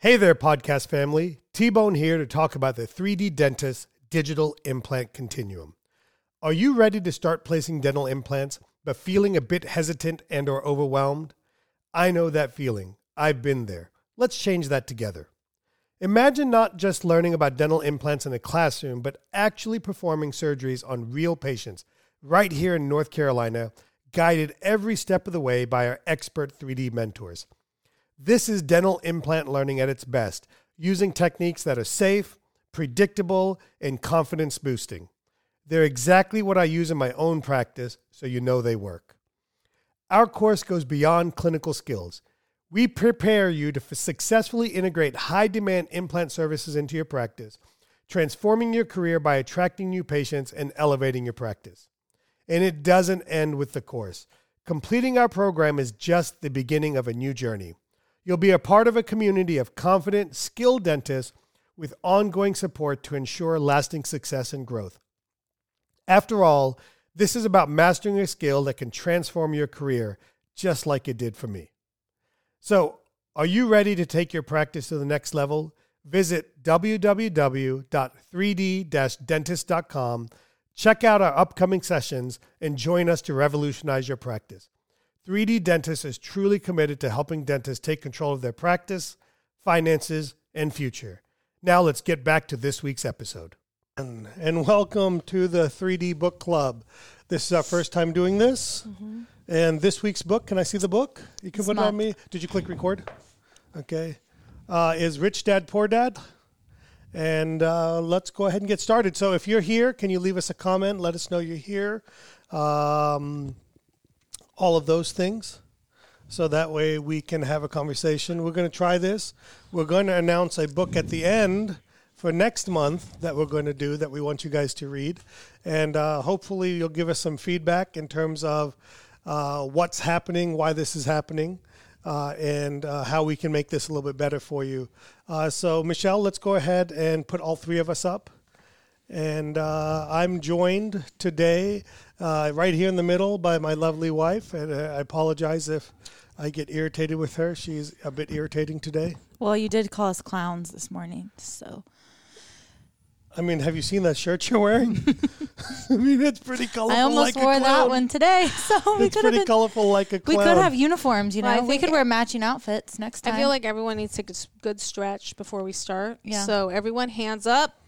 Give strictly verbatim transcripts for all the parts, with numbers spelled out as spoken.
Hey there, podcast family. T-Bone here to talk about the three D Dentist Digital Implant Continuum. Are you ready to start placing dental implants, but feeling a bit hesitant and or overwhelmed? I know that feeling. I've been there. Let's change that together. Imagine not just learning about dental implants in a classroom, but actually performing surgeries on real patients right here in North Carolina, guided every step of the way by our expert three D mentors. This is dental implant learning at its best, using techniques that are safe, predictable, and confidence boosting. They're exactly what I use in my own practice, so you know they work. Our course goes beyond clinical skills. We prepare you to f- successfully integrate high-demand implant services into your practice, transforming your career by attracting new patients and elevating your practice. And it doesn't end with the course. Completing our program is just the beginning of a new journey. You'll be a part of a community of confident, skilled dentists with ongoing support to ensure lasting success and growth. After all, this is about mastering a skill that can transform your career, just like it did for me. So, are you ready to take your practice to the next level? Visit w w w dot three d dash dentist dot com, check out our upcoming sessions, and join us to revolutionize your practice. three D Dentist is truly committed to helping dentists take control of their practice, finances, and future. Now let's get back to this week's episode. And, and welcome to the three D Book Club. This is our first time doing this. Mm-hmm. And this week's book, can I see the book? You can It's put it on me. Did you click record? Okay. Uh, is Rich Dad, Poor Dad? And uh, let's go ahead and get started. So if you're here, can you leave us a comment? Let us know you're here. Um... all of those things, so that way we can have a conversation. We're going to try this. We're going to announce a book at the end for next month that we're going to do that we want you guys to read. And uh, hopefully you'll give us some feedback in terms of uh, what's happening, why this is happening, uh, and uh, how we can make this a little bit better for you. Uh, so, Michelle, let's go ahead and put all three of us up. And uh, I'm joined today uh, right here in the middle by my lovely wife. And uh, I apologize if I get irritated with her. She's a bit irritating today. Well, you did call us clowns this morning, so. I mean, have you seen that shirt you're wearing? I mean, it's pretty colorful. I almost like wore a clown. that one today, so we it's could pretty have been, colorful like a clown. We could have uniforms, you know. Well, I we think could wear matching outfits next time. I feel like everyone needs to take a s- good stretch before we start. Yeah. So everyone, hands up.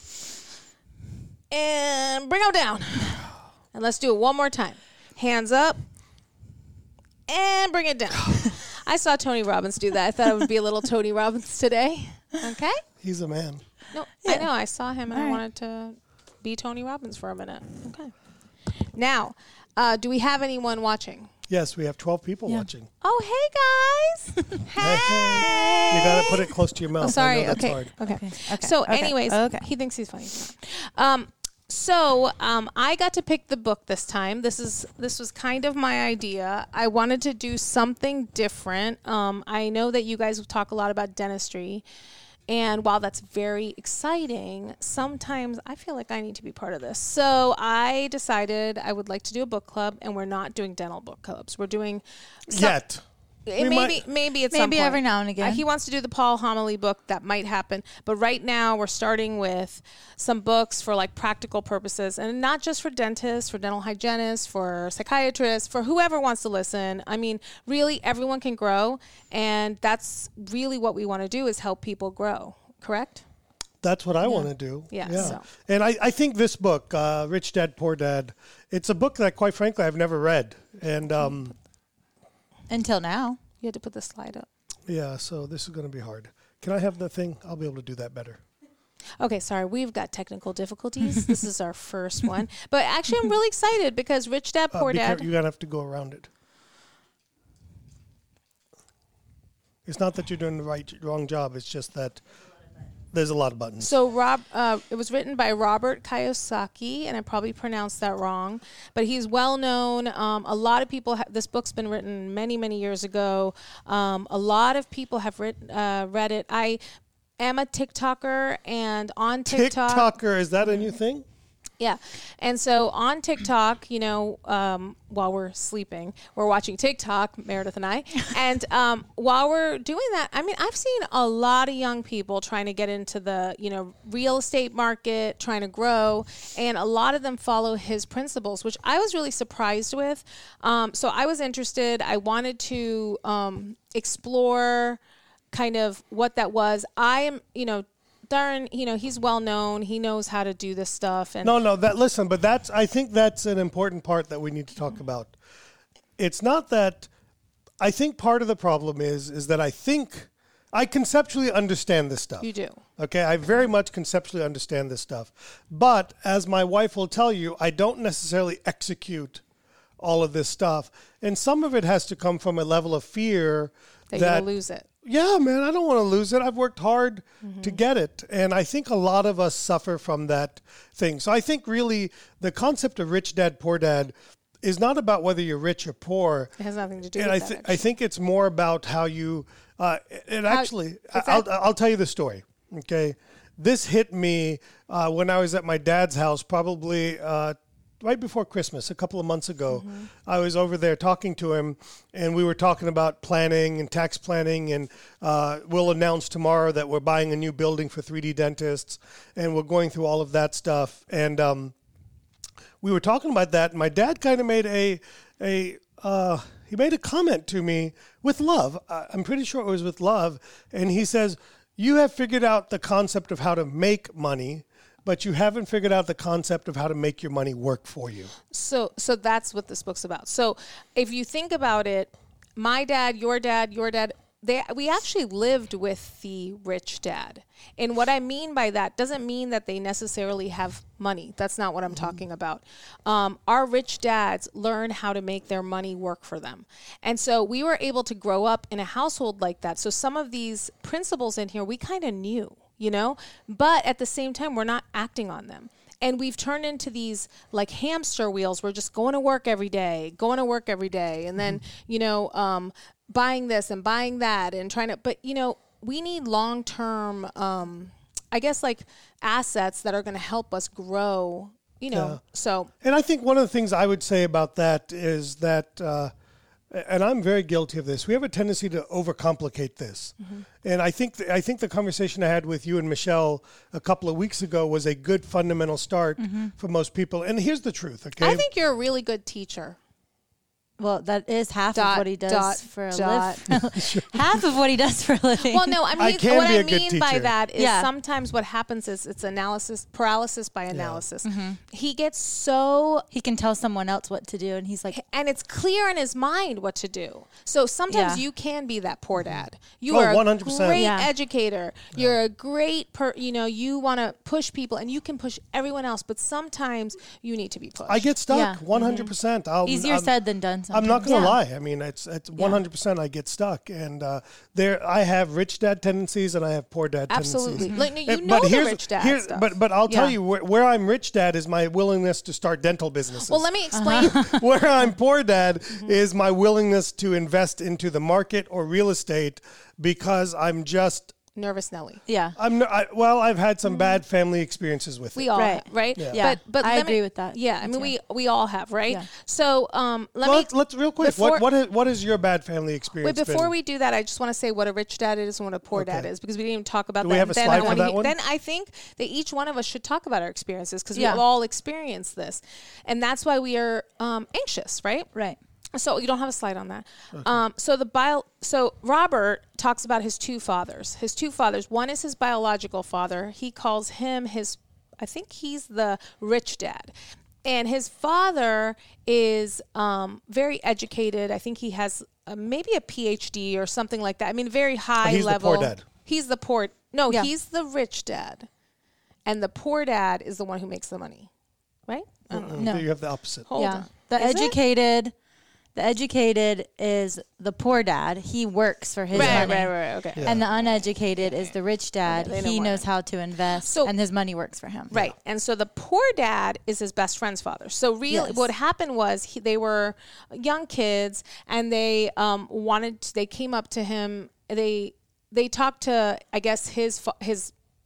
And bring them down. And let's do it one more time. Hands up. And bring it down. I saw Tony Robbins do that. I thought it would be a little Tony Robbins today. Okay? He's a man. No, Yeah. I know. I saw him and All I right. wanted to be Tony Robbins for a minute. Okay. Now, uh, do we have anyone watching? Yes, we have twelve people Yeah. watching. Oh, hey, guys. hey. You got to put it close to your mouth. Oh, I sorry. know that's Okay. hard. okay. Okay. Okay. So, Okay. anyways, Okay. he thinks he's funny. He's not. Um, so, um, I got to pick the book this time. This is this was kind of my idea. I wanted to do something different. Um, I know that you guys talk a lot about dentistry, and while that's very exciting, sometimes I feel like I need to be part of this. So, I decided I would like to do a book club, and we're not doing dental book clubs. We're doing some, Yet. It We maybe might- maybe at some Maybe point. every now and again. Uh, he wants to do the Paul Homily book. That might happen. But right now we're starting with some books for like practical purposes, and not just for dentists, for dental hygienists, for psychiatrists, for whoever wants to listen. I mean, really everyone can grow, and that's really what we want to do is help people grow. Correct? That's what I Yeah. want to do. Yeah, Yeah. so. And I, I think this book, uh, Rich Dad, Poor Dad, it's a book that, quite frankly, I've never read. And um, Until now. You had to put the slide up. yeah, so this is going to be hard. Can I have the thing? I'll be able to do that better. Okay, sorry, we've got technical difficulties. This is our first one. But actually, I'm really excited because Rich Dad, Uh, Poor be Dad. careful, you're going to have to go around it. It's not that you're doing the right, wrong job. It's just that there's a lot of buttons. So Rob, uh, it was written by Robert Kiyosaki, and I probably pronounced that wrong, but he's well known. Um, a lot of people. Ha- this book's been written many, many years ago. Um, a lot of people have written, uh, read it. I am a TikToker, and on TikTok, TikToker, is that a new thing? Yeah. And so on TikTok, you know, um, while we're sleeping, we're watching TikTok, Meredith and I. And um, while we're doing that, I mean, I've seen a lot of young people trying to get into the, you know, real estate market, trying to grow. And a lot of them follow his principles, which I was really surprised with. Um, so I was interested. I wanted to um, explore kind of what that was. I am, you know, Darren, you know, he's well known. He knows how to do this stuff. And No, no, that listen, but that's I think that's an important part that we need to talk about. It's not that I think part of the problem is is that I think I conceptually understand this stuff. You do. Okay, I very much conceptually understand this stuff. But as my wife will tell you, I don't necessarily execute all of this stuff. And some of it has to come from a level of fear that, that you'll lose it. Yeah, man, I don't want to lose it. I've worked hard mm-hmm. to get it. And I think a lot of us suffer from that thing. So I think really the concept of rich dad, poor dad is not about whether you're rich or poor. It has nothing to do and with I th- that. I think it's more about how you, uh, it how, actually, I'll, that- I'll tell you the story, okay? This hit me uh, when I was at my dad's house probably uh, right before Christmas, a couple of months ago. Mm-hmm. I was over there talking to him, and we were talking about planning and tax planning, and uh, we'll announce tomorrow that we're buying a new building for three D dentists, and we're going through all of that stuff. And um, we were talking about that, and my dad kind of made a a uh, he made a comment to me with love. I'm pretty sure it was with love, and he says, "You have figured out the concept of how to make money, but you haven't figured out the concept of how to make your money work for you." So so that's what this book's about. So if you think about it, my dad, your dad, your dad, they we actually lived with the rich dad. And what I mean by that doesn't mean that they necessarily have money. That's not what I'm mm-hmm. talking about. Um, our rich dads learn how to make their money work for them. And so we were able to grow up in a household like that. So some of these principles in here, we kind of knew. You know, but at the same time, we're not acting on them. And we've turned into these like hamster wheels. We're just going to work every day, going to work every day. And then, mm-hmm. you know, um, buying this and buying that and trying to, but, you know, we need long-term, um, I guess, like assets that are going to help us grow, you know, yeah. so. And I think one of the things I would say about that is that, uh, and I'm very guilty of this, we have a tendency to overcomplicate this. Mm-hmm. And I think th- I think the conversation I had with you and Michelle a couple of weeks ago was a good fundamental start mm-hmm. for most people. And here's the truth, okay? I think you're a really good teacher. Well, that is half dot, of what he does dot, for a living. Half of what he does for a living. Well, no, I mean, I can what be I a good mean by teacher. that is Yeah. sometimes what happens is it's analysis, paralysis by analysis. Yeah. Mm-hmm. He gets so, he can tell someone else what to do, and he's like, and it's clear in his mind what to do. So sometimes Yeah. you can be that poor dad. You Oh, are one a hundred percent. great Yeah. educator. Yeah. You're a great, per, you know, you want to push people, and you can push everyone else, but sometimes you need to be pushed. I get stuck, Yeah. one hundred percent. I'll, easier I'm, said than done. I'm not going to Yeah. lie. I mean, it's it's one hundred percent I get stuck. And uh, there, I have rich dad tendencies and I have poor dad Absolutely. tendencies. Like, no, you And- know but the here's- rich dad here- stuff. But, but I'll tell Yeah. you, where, where I'm rich dad is my willingness to start dental businesses. Well, let me explain. Where I'm poor dad mm-hmm. is my willingness to invest into the market or real estate because I'm just Nervous Nelly. Yeah. I'm no- I, well. I've had some bad family experiences with We it. all Right. have, right? Yeah. Yeah. But but I let me- agree with that. Yeah, I Me mean too. we we all have, right? Yeah. So um let Well, me let's, let's real quick. before- what what is what is your bad family Wait, experience? before been? we do that, I just want to say what a rich dad is and what a poor Okay. dad is because we didn't even talk about Do that. we have a then slide I for wanna that hear- one? Then I think that each one of us should talk about our experiences because Yeah. we've all experienced this, and that's why we are um, anxious, right? Right. So you don't have a slide on that. Okay. Um, so the bio, so Robert talks about his two fathers. His two fathers. One is his biological father. He calls him his. I think he's the rich dad, and his father is um, very educated. I think he has uh, maybe a P H D or something like that. I mean, very high he's the level. poor dad. He's the poor. No, Yeah. he's the rich dad, and the poor dad is the one who makes the money, right? I don't know. No. You have the opposite. Hold yeah. on. The Is it? educated, the educated is the poor dad. He works for his Right, money. right, right. Okay. Yeah. And the uneducated is the rich dad. Okay, they know he more. knows how to invest, So- and his money works for him. Right. And so the poor dad is his best friend's father. So really Yes. what happened was he, they were young kids and they um, wanted to, they came up to him. They they talked to, I guess, his fa- his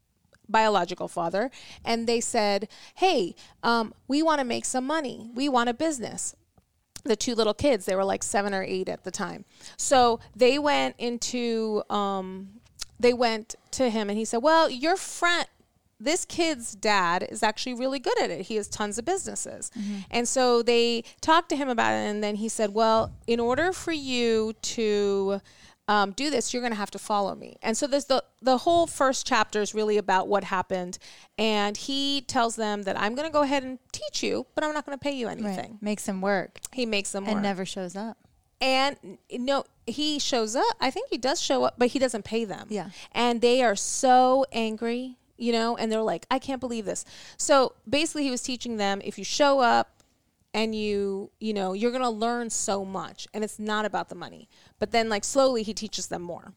biological father, and they said, hey, um, we want to make some money. We want a business. The two little kids, they were like seven or eight at the time. So they went into, um, they went to him and he said, well, your friend, this kid's dad is actually really good at it. He has tons of businesses. Mm-hmm. And so they talked to him about it. And then he said, well, in order for you to um, do this, you're going to have to follow me. And so there's the, the whole first chapter is really about what happened. And he tells them that I'm going to go ahead and teach you, but I'm not going to pay you anything. Right. Makes him work. He makes them and work. never shows up. And no, he shows up. I think he does show up, but he doesn't pay them. Yeah. And they are so angry. You know, and they're like, I can't believe this. So basically he was teaching them, if you show up and you, you know, you're going to learn so much, and it's not about the money. But then like slowly he teaches them more.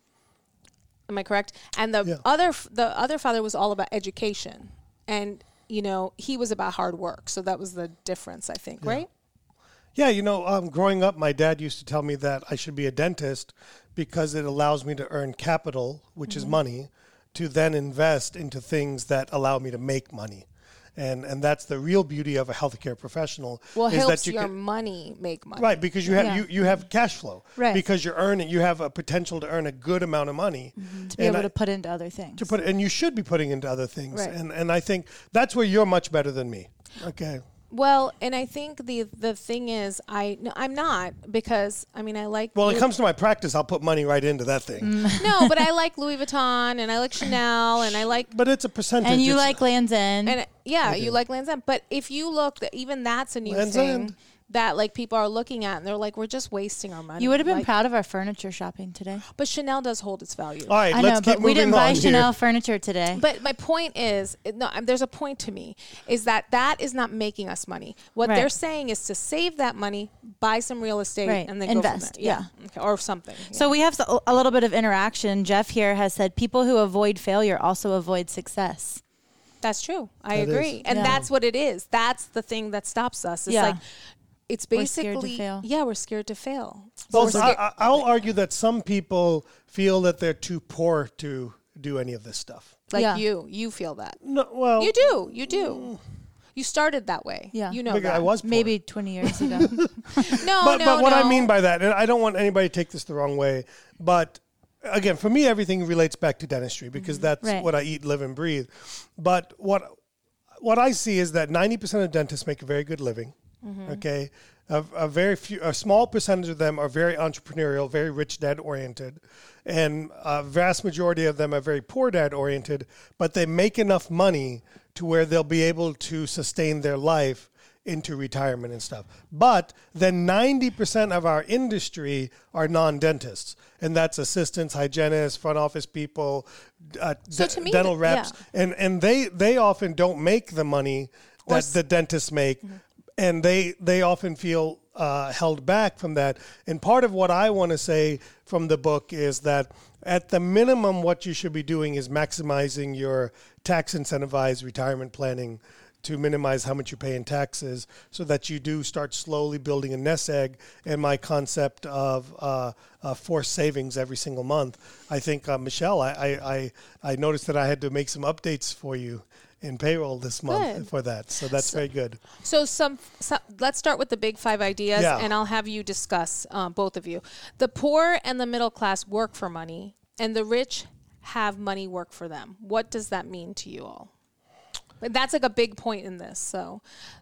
Am I correct? And the Yeah. other, the other father was all about education, and, you know, he was about hard work. So that was the difference, I think. Yeah. Right. Yeah. You know, um, growing up, my dad used to tell me that I should be a dentist because it allows me to earn capital, which mm-hmm. is money, to then invest into things that allow me to make money. And and that's the real beauty of a healthcare professional. Well, it is helps that you your can, money make money. Right, because you have Yeah. you, you have cash flow. Right. Because you're earning, you have a potential to earn a good amount of money. Mm-hmm. To be and able I, to put into other things. to put and you should be putting into other things. Right. And and I think that's where you're much better than me. Okay. Well, and I think the the thing is, I no, I'm not, because I mean I like. Well, Louis, it comes to my practice, I'll put money right into that thing. Mm. no, but I like Louis Vuitton and I like Chanel and I like But it's a percentage. And you It's- like Land's End. and yeah, I you do. like Land's End. But if you look, that even that's a new Land's thing End. that like people are looking at and they're like, we're just wasting our money. you would have been Like, proud of our furniture shopping today. but Chanel does hold its value. All right, I let's know, keep but we moving didn't buy on Chanel here. furniture today. But my point is, it- no, um, there's a point to me, is that that is not making us money. What Right. they're saying is to save that money, buy some real estate, Right. and then Invest, go from there. Okay. Or something. So we have so- a little bit of interaction. Jeff here has said people who avoid failure also avoid success. That's true. I That is. agree. And Yeah. that's what it is. That's the thing that stops us. It's Yeah. like, it's We're scared to basically, fail. yeah, we're scared to fail. Well, We're so scared- I, I- I'll argue that some people feel that they're too poor to do any of this stuff. like Yeah. you, you feel that. No, well, You do. You do. You started that way. Yeah. You know because that. I was poor. Maybe twenty years ago. No, but, no, but what I no. mean by that, and I don't want anybody to take this the wrong way, but again, for me, everything relates back to dentistry because that's Right. what I eat, live, and breathe. But what what I see is that ninety percent of dentists make a very good living. Okay, a, a very few, a small percentage of them are very entrepreneurial, very rich dad oriented, and a vast majority of them are very poor dad oriented. But they make enough money to where they'll be able to sustain their life into retirement and stuff. But then ninety percent of our industry are non-dentists, and that's assistants, hygienists, front office people, uh, So d- to me, dental th- reps, yeah. and and they they often don't make the money Or that s- the dentists make, and they they often feel uh, held back from that. And part of what I want to say from the book is that at the minimum, what you should be doing is maximizing your tax incentivized retirement planning to minimize how much you pay in taxes, so that you do start slowly building a nest egg. And my concept of uh, uh, forced savings every single month, I think, uh, Michelle, I, I, I, I noticed that I had to make some updates for you in payroll this month Good. for that. So that's So- very good. So some, some, let's start with the big five ideas, Yeah. and I'll have you discuss, um, both of you. The poor and the middle class work for money, and the rich have money work for them. What does that mean to you all? But that's like a big point in this. So,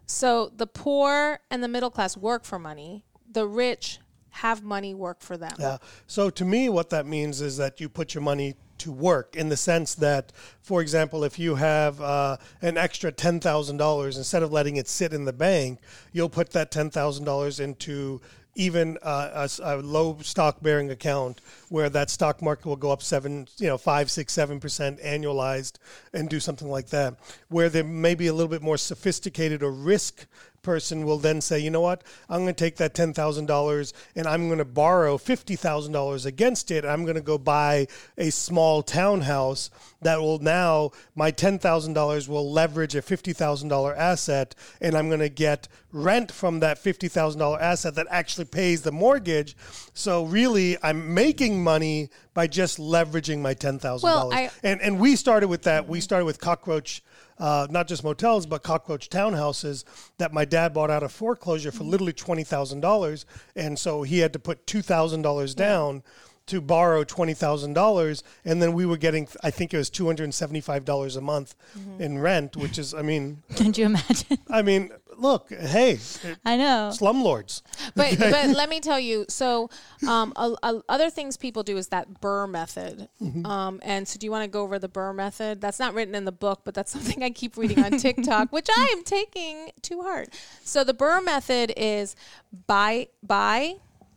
so the poor and the middle class work for money. The rich have money work for them. Yeah. So to me, what that means is that you put your money to work, in the sense that, for example, if you have uh, an extra ten thousand dollars, instead of letting it sit in the bank, you'll put that ten thousand dollars into even uh, a, s- a low stock bearing account, where that stock market will go up seven, you know, five, six, seven percent annualized, and do something like that, where there may be a little bit more sophisticated or risk person will then say, you know what, I'm going to take that ten thousand dollars and I'm going to borrow fifty thousand dollars against it. I'm going to go buy a small townhouse that will now, my ten thousand dollars will leverage a fifty thousand dollars asset, and I'm going to get rent from that fifty thousand dollars asset that actually pays the mortgage. So really, I'm making money by just leveraging my ten thousand dollars. Well, I- and, and we started with that. We started with Cockroach, uh, not just motels, but Cockroach townhouses that my dad bought out of foreclosure for literally twenty thousand dollars. And so he had to put two thousand dollars down to borrow twenty thousand dollars, and then we were getting, I think it was two hundred seventy-five dollars a month mm-hmm. in rent, which is, I mean... Can you imagine? I mean, look, hey. I know. Slumlords. But but let me tell you, so um, a, a, other things people do is that Burr method. Mm-hmm. Um, and so do you want to go over the Burr method? That's not written in the book, but that's something I keep reading on TikTok, which I am taking to heart. So the Burr method is buy, buy,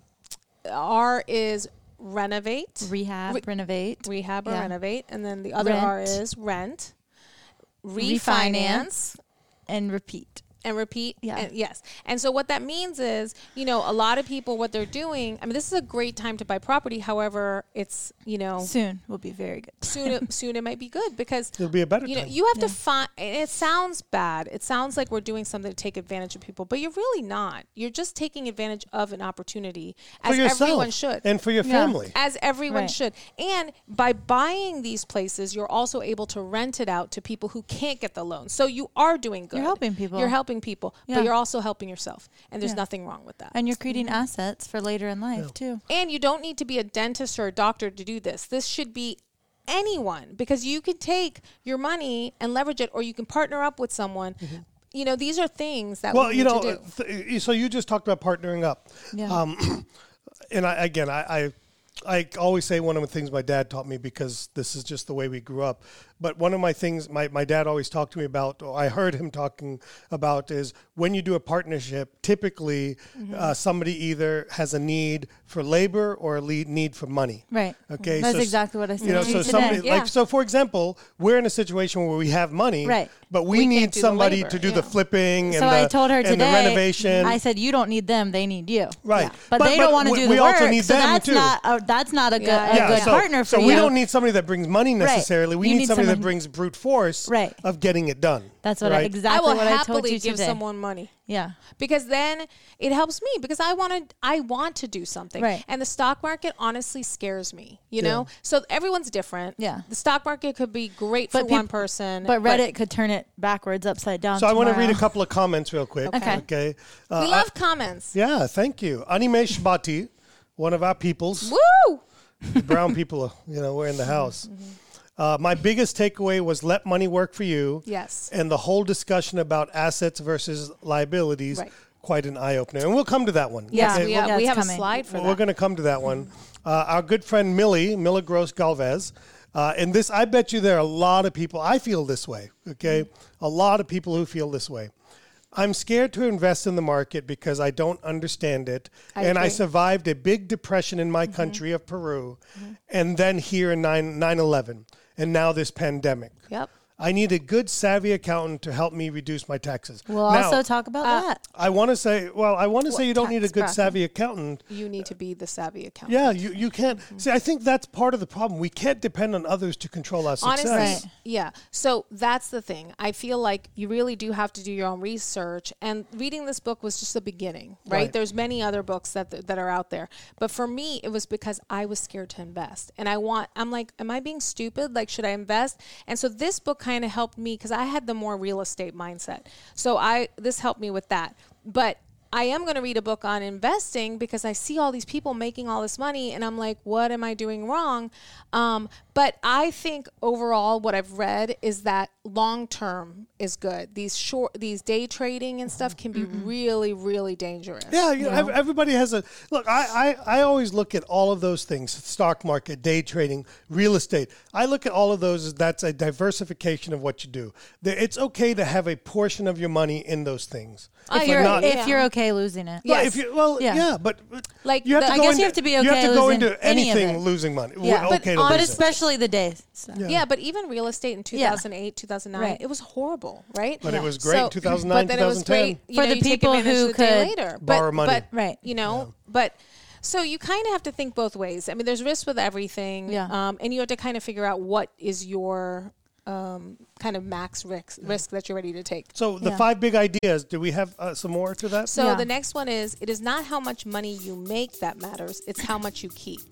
R is renovate, rehab, Re- renovate, rehab or yeah. renovate, and then the other Rent. R is rent, refinance, refinance and repeat. And repeat. Yeah. And yes. And so what that means is, you know, a lot of people, what they're doing, I mean, this is a great time to buy property. However, it's, you know. Soon will be very good. soon, it, soon it might be good because. It'll be a better You know, time. you have Yeah. to find, it sounds bad. It sounds like we're doing something to take advantage of people, but you're really not. You're just taking advantage of an opportunity For as yourself everyone should. and for your Yeah. family. As everyone Right. should. And by buying these places, you're also able to rent it out to people who can't get the loan. So you are doing good. You're helping people. You're helping people, Yeah. but you're also helping yourself. And there's Yeah. nothing wrong with that. And you're creating assets for later in life, too. And you don't need to be a dentist or a doctor to do this. This should be anyone because you can take your money and leverage it, or you can partner up with someone. Mm-hmm. You know, these are things that Well, we you need know, to do. th- so you just talked about partnering up. Yeah. Um, and I, again, I, I, I always say one of the things my dad taught me because this is just the way we grew up. But one of my things my, my dad always talked to me about, or I heard him talking about, is when you do a partnership, typically Mm-hmm. uh, somebody either has a need for labor or a lead need for money. Right. Okay. That's so, exactly what I said You know, to you so today. somebody Yeah. like so. For example, we're in a situation where we have money, Right. But we, We need can't do the somebody labor, to do yeah. the flipping So and the, I told her and today, the renovation. I said, you don't need them, they need you. Right. Yeah. But, But- they but don't want to we- do we the also work. need so them, that's too. not a, that's not a good, Yeah. a Yeah, good so, partner for so you. we don't need somebody that brings money Right. necessarily. We You need, need somebody that someone- brings brute force Right. of getting it done. That's what I, right? exactly I will what I told happily you give today. someone money. Yeah. Because then it helps me because I want to I want to do something. Right. And the stock market honestly scares me, you Yeah. know? So everyone's different. Yeah. The stock market could be great for But one peop- person. But Reddit could turn it backwards, upside down. So I want to tomorrow. read a couple of comments real quick. Okay. Okay. Uh, we love comments. yeah, thank you. Anime Shibati, one of our peoples, Woo! the brown people, you know, we're in the house. Uh, my biggest takeaway was let money work for you. Yes. And the whole discussion about assets versus liabilities, Right. quite an eye opener. And we'll come to that one. Yeah. Yes, we, Yeah, have, we it's have coming. a slide for Well, that. we're going to come to that one. Uh, our good friend Millie, Milla Gross Galvez. Uh, and this, I bet you there are a lot of people, I feel this way, okay? A lot of people who feel this way. I'm scared to invest in the market because I don't understand it. I and I agree. survived a big depression in my country of Peru, and then here in nine eleven, and now this pandemic. Yep. I need a good, savvy accountant to help me reduce my taxes. We'll Now, also talk about uh, that. I want to say, well, I want to say you don't need a tax good, bracket? savvy accountant. You need to be the savvy accountant. Yeah, you, you can't. See, I think that's part of the problem. We can't depend on others to control our success. Honestly, Right. yeah. So that's the thing. I feel like you really do have to do your own research. And reading this book was just the beginning, right? Right. There's many other books that that are out there. But for me, it was because I was scared to invest. And I want, I'm like, am I being stupid? Like, should I invest? And so this book kind of helped me because I had the more real estate mindset. So I this helped me with that. But I am going to read a book on investing because I see all these people making all this money and I'm like, what am I doing wrong? Um, but I think overall what I've read is that long term is good. These short, these day trading and stuff can be mm-hmm. really, really dangerous. Yeah, you know, ev- everybody has a look. I, I, I always look at all of those things: stock market, day trading, real estate. I look at all of those as that's a diversification of what you do. The- It's okay to have a portion of your money in those things. Oh, If you're- you're, not- if yeah. you're okay losing it. Well, Yes. if you, well, yeah, Yeah. but Like you have the- to I go guess into, you have to be You have okay to go losing into any of anything it. losing money. Yeah. We're But okay to on- But lose it. especially Especially the days. So. Yeah. yeah, but even real estate in two thousand eight, yeah. two thousand nine, right. it was horrible, right? But yeah. it was great so, in two thousand nine, but then it was great, you for know, the you people take who the could later. borrow but, money. But, right. you know, yeah. but so you kind of have to think both ways. I mean, there's risk with everything. Yeah. Um, and you have to kind of figure out what is your um, kind of max risk, yeah. risk that you're ready to take. So the yeah. five big ideas, do we have uh, some more to that? So yeah. the next one is, it is not how much money you make that matters. It's how much you keep.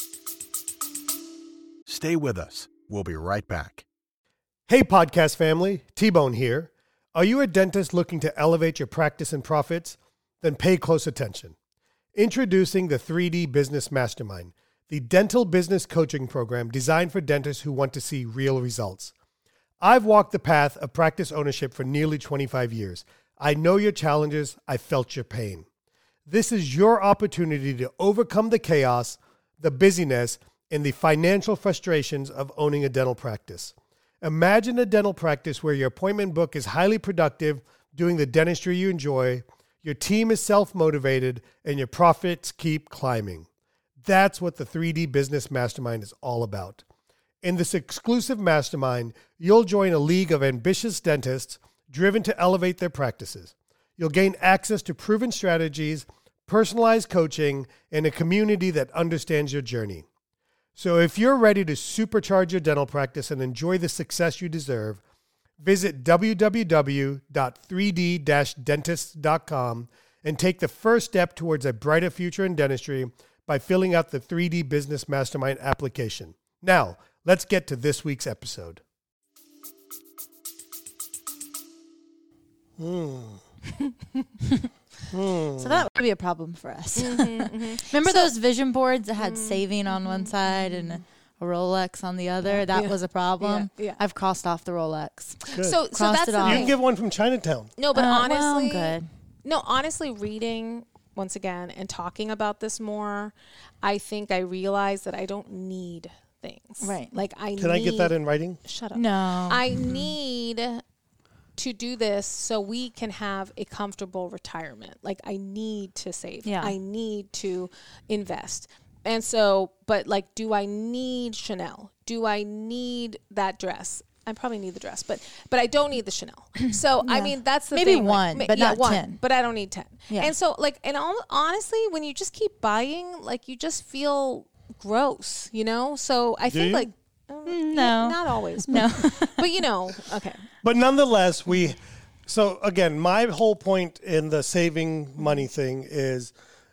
Stay with us. We'll be right back. Hey, podcast family, T-Bone here. Are you a dentist looking to elevate your practice and profits? Then pay close attention. Introducing the three D Business Mastermind, the dental business coaching program designed for dentists who want to see real results. I've walked the path of practice ownership for nearly twenty-five years. I know your challenges. I felt your pain. This is your opportunity to overcome the chaos, the busyness, and the financial frustrations of owning a dental practice. Imagine a dental practice where your appointment book is highly productive, doing the dentistry you enjoy, your team is self-motivated, and your profits keep climbing. That's what the three D Business Mastermind is all about. In this exclusive mastermind, you'll join a league of ambitious dentists driven to elevate their practices. You'll gain access to proven strategies, personalized coaching, and a community that understands your journey. So if you're ready to supercharge your dental practice and enjoy the success you deserve, visit w w w dot three d dash dentist dot com and take the first step towards a brighter future in dentistry by filling out the three D Business Mastermind application. Now, let's get to this week's episode. Hmm. So that would be a problem for us. Mm-hmm, mm-hmm. Remember so, those vision boards that had mm-hmm, saving on one side and a Rolex on the other? That yeah. was a problem. Yeah, yeah. I've crossed off the Rolex. Good. So, so Crossed that's it the off. You thing. can give one from Chinatown. No, but Uh, honestly, well, I'm good. No, honestly, reading once again and talking about this more, I think I realized that I don't need things. Right. Like I Can need, I get that in writing? Shut up. No. I need to do this so we can have a comfortable retirement. Like I need to save. Yeah. I need to invest. And so, but like, do I need Chanel? Do I need that dress? I probably need the dress, but but I don't need the Chanel. So I Yeah. mean, that's the Maybe thing. one, like, but yeah, not one, ten. But I don't need ten. Yeah. And so, like, and al- honestly, when you just keep buying, like, you just feel gross, you know. So I Do think you? like, um, Mm, no. not always, but, No. but you know, okay. But nonetheless, we, so again, my whole point in the saving money thing is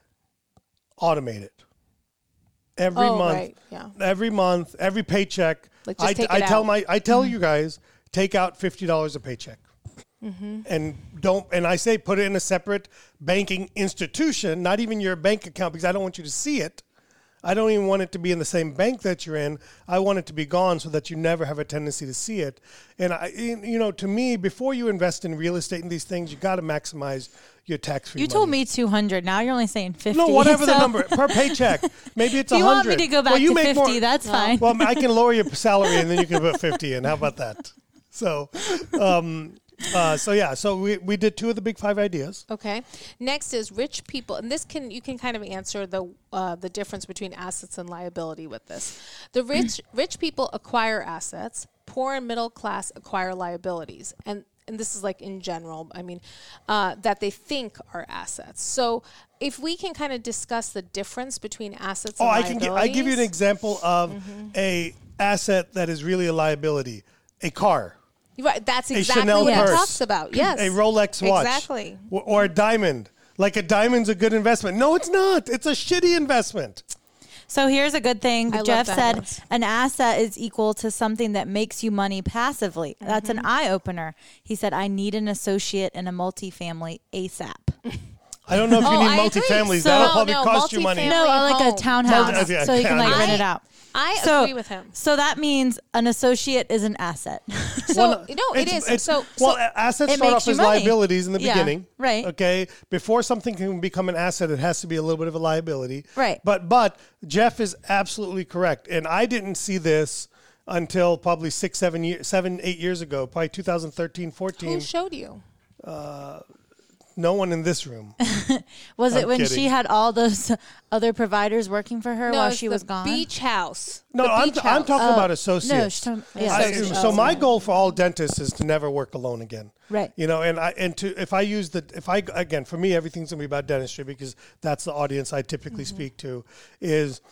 automate it. Every Oh, month, right, yeah. every month, every paycheck. Like, just I, take I it tell out. my, I tell you guys, take out fifty dollars a paycheck. Mm-hmm. And don't, and I say put it in a separate banking institution, not even your bank account, because I don't want you to see it. I don't even want it to be in the same bank that you're in. I want it to be gone so that you never have a tendency to see it. And I, you know, to me, before you invest in real estate and these things, you got to maximize your tax-free You money. told me two hundred. Now you're only saying fifty. No, whatever the so- number per paycheck. Maybe it's If a you hundred. want me to go back well, you to make fifty, more, that's fine. Well, I can lower your salary and then you can put fifty in. How about that? So, um, uh, so yeah. So we we did two of the big five ideas. Okay. Next is rich people, and this can you can kind of answer the uh, the difference between assets and liability with this. The rich rich people acquire assets. Poor and middle class acquire liabilities, and and this is like in general. I mean, uh, that they think are assets. So if we can kind of discuss the difference between assets Oh, and I can gi- I give you an example of Mm-hmm. a asset that is really a liability. A car. Right, that's A exactly Chanel what purse. it talks about. Yes, A Rolex watch. Exactly. Or, or a diamond. Like a diamond's a good investment. No, it's not. It's a shitty investment. So here's a good thing. I love Jeff said diamonds. an asset is equal to something that makes you money passively. That's Mm-hmm. an eye opener. He said, I need an associate in a multifamily ASAP. I don't know if you Oh, need I agree. multifamilies. So- That'll No, probably no, cost you money. multifamily. No, like home. a townhouse, Multi- okay, so you can like okay. rent I- it out. I So, agree with him. so that means an associate is an asset. So Well, no, it it's- is. it's- so well, so, a- assets it start makes off you as money. liabilities in the Yeah, beginning, right. Okay, before something can become an asset, it has to be a little bit of a liability, Right. But but Jeff is absolutely correct, and I didn't see this until probably six, seven years, seven, eight years ago, probably two thousand thirteen, fourteen. who showed you? No one in this room. Was it I'm when kidding. she had all those other providers working for her No, while it's she the was gone? Beach house. No, The I'm, beach I'm house. talking Oh, about associates. No, she's talking, yeah. I, Associates. so my Yeah. goal for all dentists is to never work alone again. Right. You know, and I and to if I use the if I again for me everything's gonna be about dentistry because that's the audience I typically Mm-hmm. speak to is,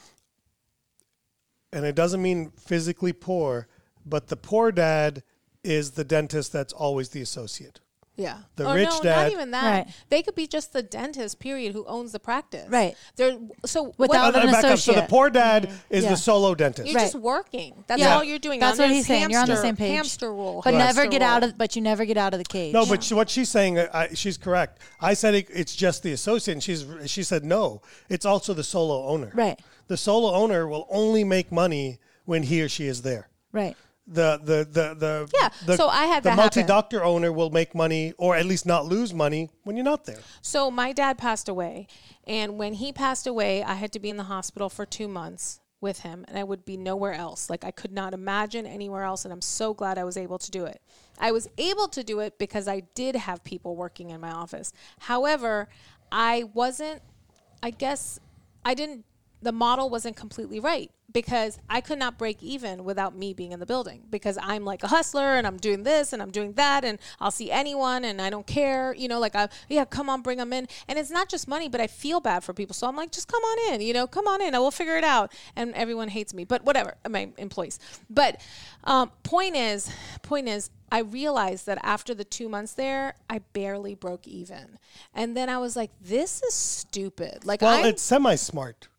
and it doesn't mean physically poor, but the poor dad is the dentist that's always the associate. Yeah. The or rich no, dad- not even that. Right. They could be just the dentist, period, who owns the practice. Right. They're so Without what, Uh, an back up. So the associate. poor dad is Yeah. the solo dentist. you're Right. just working. That's Yeah. all you're doing. That's Under what he's this saying. You're on the hamster- same page. Hamster rule. But hamster never get rule. out of. But you never get out of the cage. No, but she, what she's saying, I, she's correct. I said it, it's just the associate, and she's she said no. It's also the solo owner. Right. The solo owner will only make money when he or she is there. Right. The the the the Yeah, The, so I had the that multi happen. doctor owner will make money, or at least not lose money when you're not there. So my dad passed away, and when he passed away, I had to be in the hospital for two months with him, and I would be nowhere else. Like I could not imagine anywhere else, and I'm so glad I was able to do it. I was able to do it because I did have people working in my office. However, I wasn't, I guess I didn't, the model wasn't completely right because I could not break even without me being in the building because I'm like a hustler and I'm doing this and I'm doing that and I'll see anyone and I don't care, you know, like, I, yeah, come on, bring them in. And it's not just money, but I feel bad for people. So I'm like, just come on in, you know, come on in. I will figure it out. And everyone hates me, but whatever, my employees. But um, point is, point is, I realized that after the two months there, I barely broke even. And then I was like, this is stupid. Like, Well, I'm, it's semi-smart.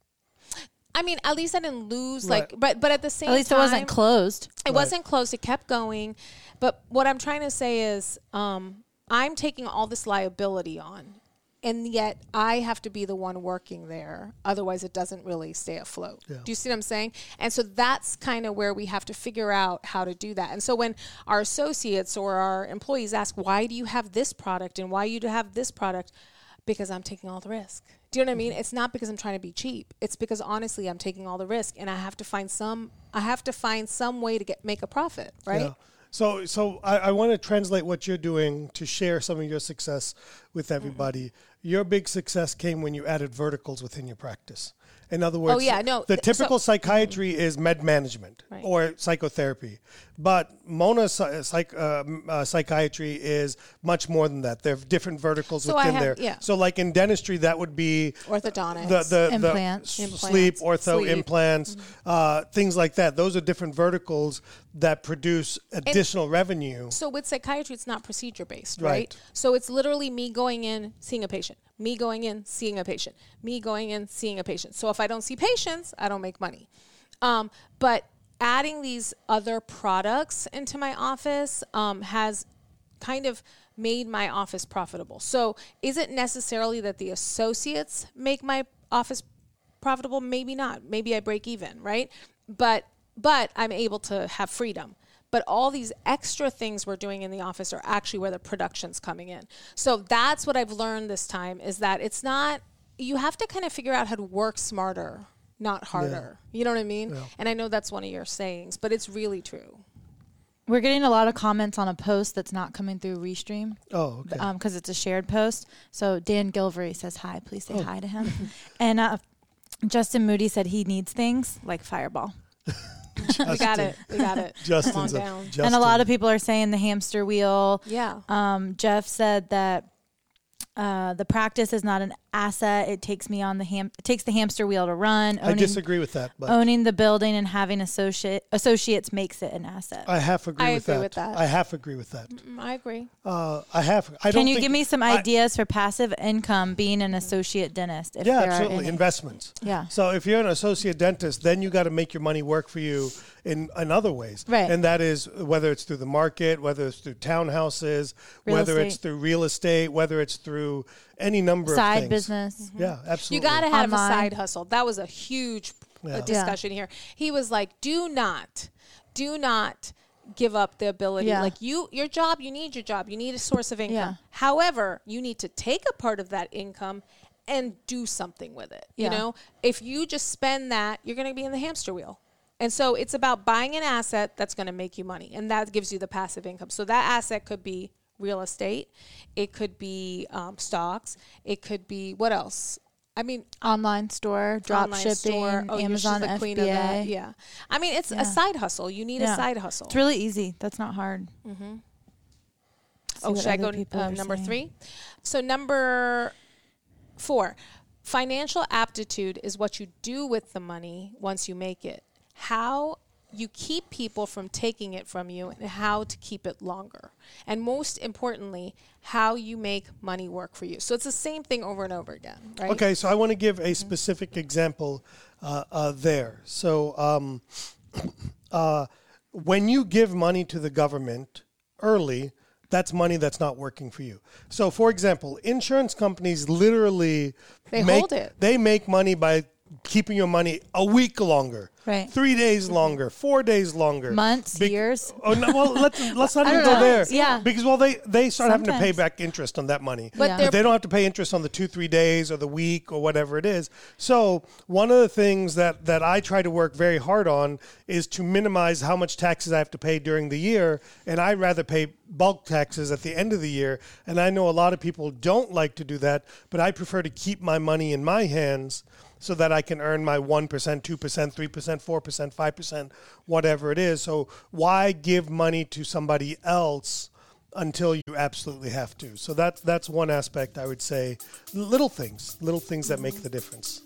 I mean, at least I didn't lose, Right. like, but but at the same At least time, it wasn't closed. it wasn't close. It kept going. But what I'm trying to say is, um, I'm taking all this liability on, and yet I have to be the one working there. Otherwise, it doesn't really stay afloat. Do you see what I'm saying? And so that's kind of where we have to figure out how to do that. And so when our associates or our employees ask, why do you have this product and why you have this product? Because I'm taking all the risk. Do you know what I mean? It's not because I'm trying to be cheap. It's because honestly, I'm taking all the risk, and I have to find some. I have to find some way to get make a profit, right? Yeah. So, so I, I want to translate what you're doing to share some of your success with everybody. Mm-hmm. Your big success came when you added verticals within your practice. In other words, Oh, yeah, no, the th- typical so- psychiatry is med management Right. or psychotherapy, but Mona psych, psych, uh, m- uh, psychiatry is much more than that. There are different verticals So I within have- there. yeah. So, like in dentistry, that would be Orthodontics. the the, Implants. the s- Implants. sleep, ortho, Sleep. implants, uh, things like that. Those are different verticals that produce additional revenue. So with psychiatry, it's not procedure based, Right. right? So it's literally me going in, seeing a patient, me going in, seeing a patient, me going in, seeing a patient. So if I don't see patients, I don't make money. Um, but adding these other products into my office um, has kind of made my office profitable. So is it necessarily that the associates make my office profitable? Maybe not. Maybe I break even, right? But but I'm able to have freedom. But all these extra things we're doing in the office are actually where the production's coming in. So that's what I've learned this time is that it's not, you have to kind of figure out how to work smarter, not harder. You know what I mean? Yeah. And I know that's one of your sayings, but it's really true. We're getting a lot of comments on a post that's not coming through Restream. Oh, okay. Um, because it's a shared post. So Dan Gilvery says hi. Please say hi to him. And uh, Justin Moody said he needs things like Fireball. We got it. We got it. Justin's Come a- on down. Justin. And a lot of people are saying the hamster wheel. Yeah. Um, Jeff said that uh, the practice is not an asset. It takes me on the ham. It takes the hamster wheel to run. I Owning, disagree with that, but owning the building and having associate associates makes it an asset. I half agree, I with, agree that. with that. I half agree with that. Mm, I agree. Uh, I have. I don't Can you think- give me some I- ideas for passive income being an associate dentist? If Yeah, there are absolutely. any? Investments. Yeah. So if you're an associate dentist, then you got to make your money work for you in, in other ways. Right. And that is whether it's through the market, whether it's through townhouses, Real whether it's estate. through real estate, whether it's through any number of Side things. business. Yeah, You absolutely. got to have Online. a side hustle. That was a huge uh, Yeah. discussion here. He was like, "Do not, do not give up the ability. Yeah. Like you, your job, you need your job. You need a source of income. Yeah. However, you need to take a part of that income and do something with it. Yeah. You know, if you just spend that, you're going to be in the hamster wheel." And so it's about buying an asset that's going to make you money, and that gives you the passive income. So that asset could be real estate. It could be um, stocks. It could be, what else? I mean, Online store, drop online shipping, store. Oh, you're- she's Amazon the F queen B A. of that. Yeah. I mean, it's Yeah. a side hustle. You need Yeah. a side hustle. It's really easy. That's not hard. Mm-hmm. See Oh, what should I other go people uh, are number saying. three? So number four, financial aptitude is what you do with the money once you make it. How you keep people from taking it from you and how to keep it longer. And most importantly, how you make money work for you. So it's the same thing over and over again, right? Okay, so I want to give a specific example uh, uh, there. So um, uh, when you give money to the government early, that's money that's not working for you. So, for example, insurance companies literally They make, hold it. They make money by keeping your money a week longer, Right. three days longer, four days longer, Months, Bec- years. Oh no! Well, let's let's not I even don't go know. there. Yeah. Because well, they they start having to pay Sometimes. back interest on that money, But Yeah. they're but they don't have to pay interest on the two, three days or the week or whatever it is. So one of the things that, that I try to work very hard on is to minimize how much taxes I have to pay during the year. And I'd rather pay bulk taxes at the end of the year. And I know a lot of people don't like to do that, but I prefer to keep my money in my hands so that I can earn my one percent, two percent, three percent, four percent, five percent, whatever it is. So why give money to somebody else until you absolutely have to? So that's that's one aspect I would say. Little things, little things that make the difference.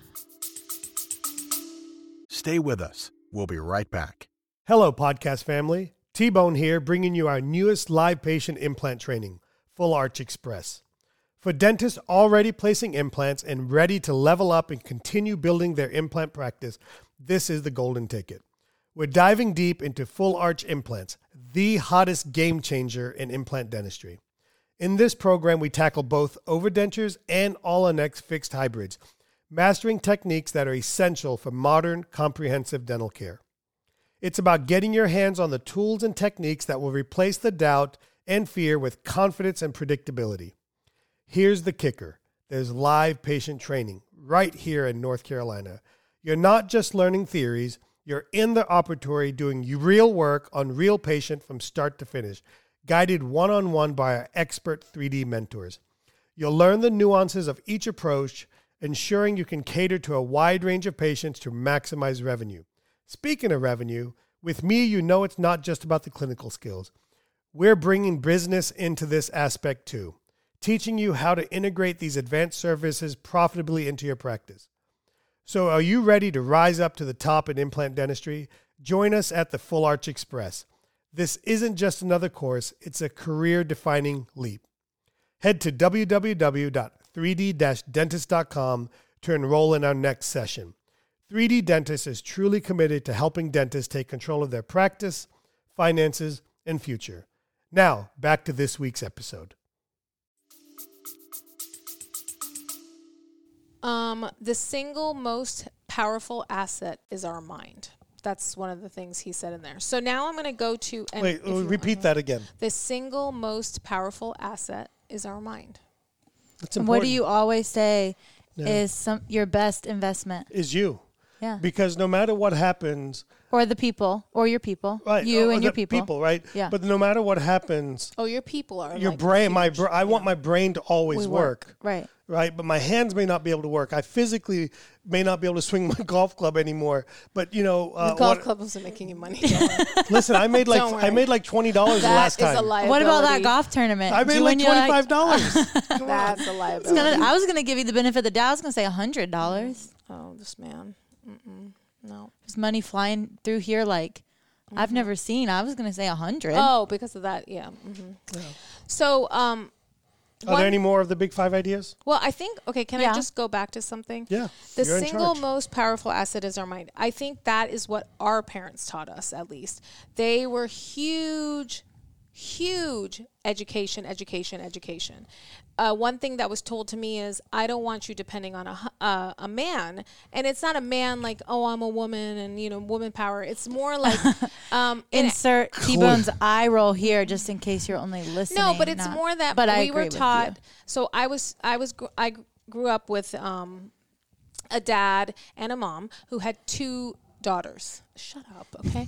Stay with us. We'll be right back. Hello, podcast family. T-Bone here, bringing you our newest live patient implant training, Full Arch Express. For dentists already placing implants and ready to level up and continue building their implant practice, this is the golden ticket. We're diving deep into full arch implants, the hottest game changer in implant dentistry. In this program, we tackle both overdentures and all-on-X fixed hybrids, mastering techniques that are essential for modern, comprehensive dental care. It's about getting your hands on the tools and techniques that will replace the doubt and fear with confidence and predictability. Here's the kicker. There's live patient training right here in North Carolina. You're not just learning theories. You're in the operatory doing real work on real patient from start to finish, guided one-on-one by our expert three D mentors. You'll learn the nuances of each approach, ensuring you can cater to a wide range of patients to maximize revenue. Speaking of revenue, with me, you know it's not just about the clinical skills. We're bringing business into this aspect too, teaching you how to integrate these advanced services profitably into your practice. So are you ready to rise up to the top in implant dentistry? Join us at the Full Arch Express. This isn't just another course, it's a career-defining leap. Head to w w w dot three d dash dentist dot com to enroll in our next session. three D Dentist is truly committed to helping dentists take control of their practice, finances, and future. Now, back to this week's episode. Um, the single most powerful asset is our mind. That's one of the things he said in there. So now I'm going to go to... And Wait, if you want- repeat that again. The single most powerful asset is our mind. That's And important. what do you always say Yeah. is some your best investment? Is you. Yeah. Because no matter what happens... Or the people, or your people, Right, you or and the your people. People, right? Yeah. But no matter what happens, Oh, your people are your like brain, my huge. br- I want my brain to always We work. Right. Right? But my hands may not be able to work. I physically may not be able to swing my golf club anymore. But you know, uh, The golf what- club wasn't making you money. listen, I made like Don't I worry. made like twenty dollars the That last is time. a liability. What about that golf tournament? I Did made you like win your, twenty five dollars. That's a I was liability. gonna, I was gonna give you the benefit of the doubt. I was gonna say a hundred dollars. Oh, this man. Mm-mm. No. There's money flying through here like I've never seen. I was gonna say a hundred. Oh, because of that, yeah. hmm So, um, Are one- there any more of the big five ideas? well, I think, okay, can Yeah. I just go back to something? Yeah. The you're in single charge. most powerful asset is our mind. I think that is what our parents taught us, at least. They were huge, huge education, education, education. Uh, one thing that was told to me is, I don't want you depending on a, hu- uh, a man. And it's not a man like, oh, I'm a woman and, you know, woman power. It's more like... um, and- Insert T-Bone's eye roll here, just in case you're only listening. No, but it's not- more that but I we were agree with taught. you. So I was, I was, gr- I grew up with um, a dad and a mom who had two daughters. Shut up, okay?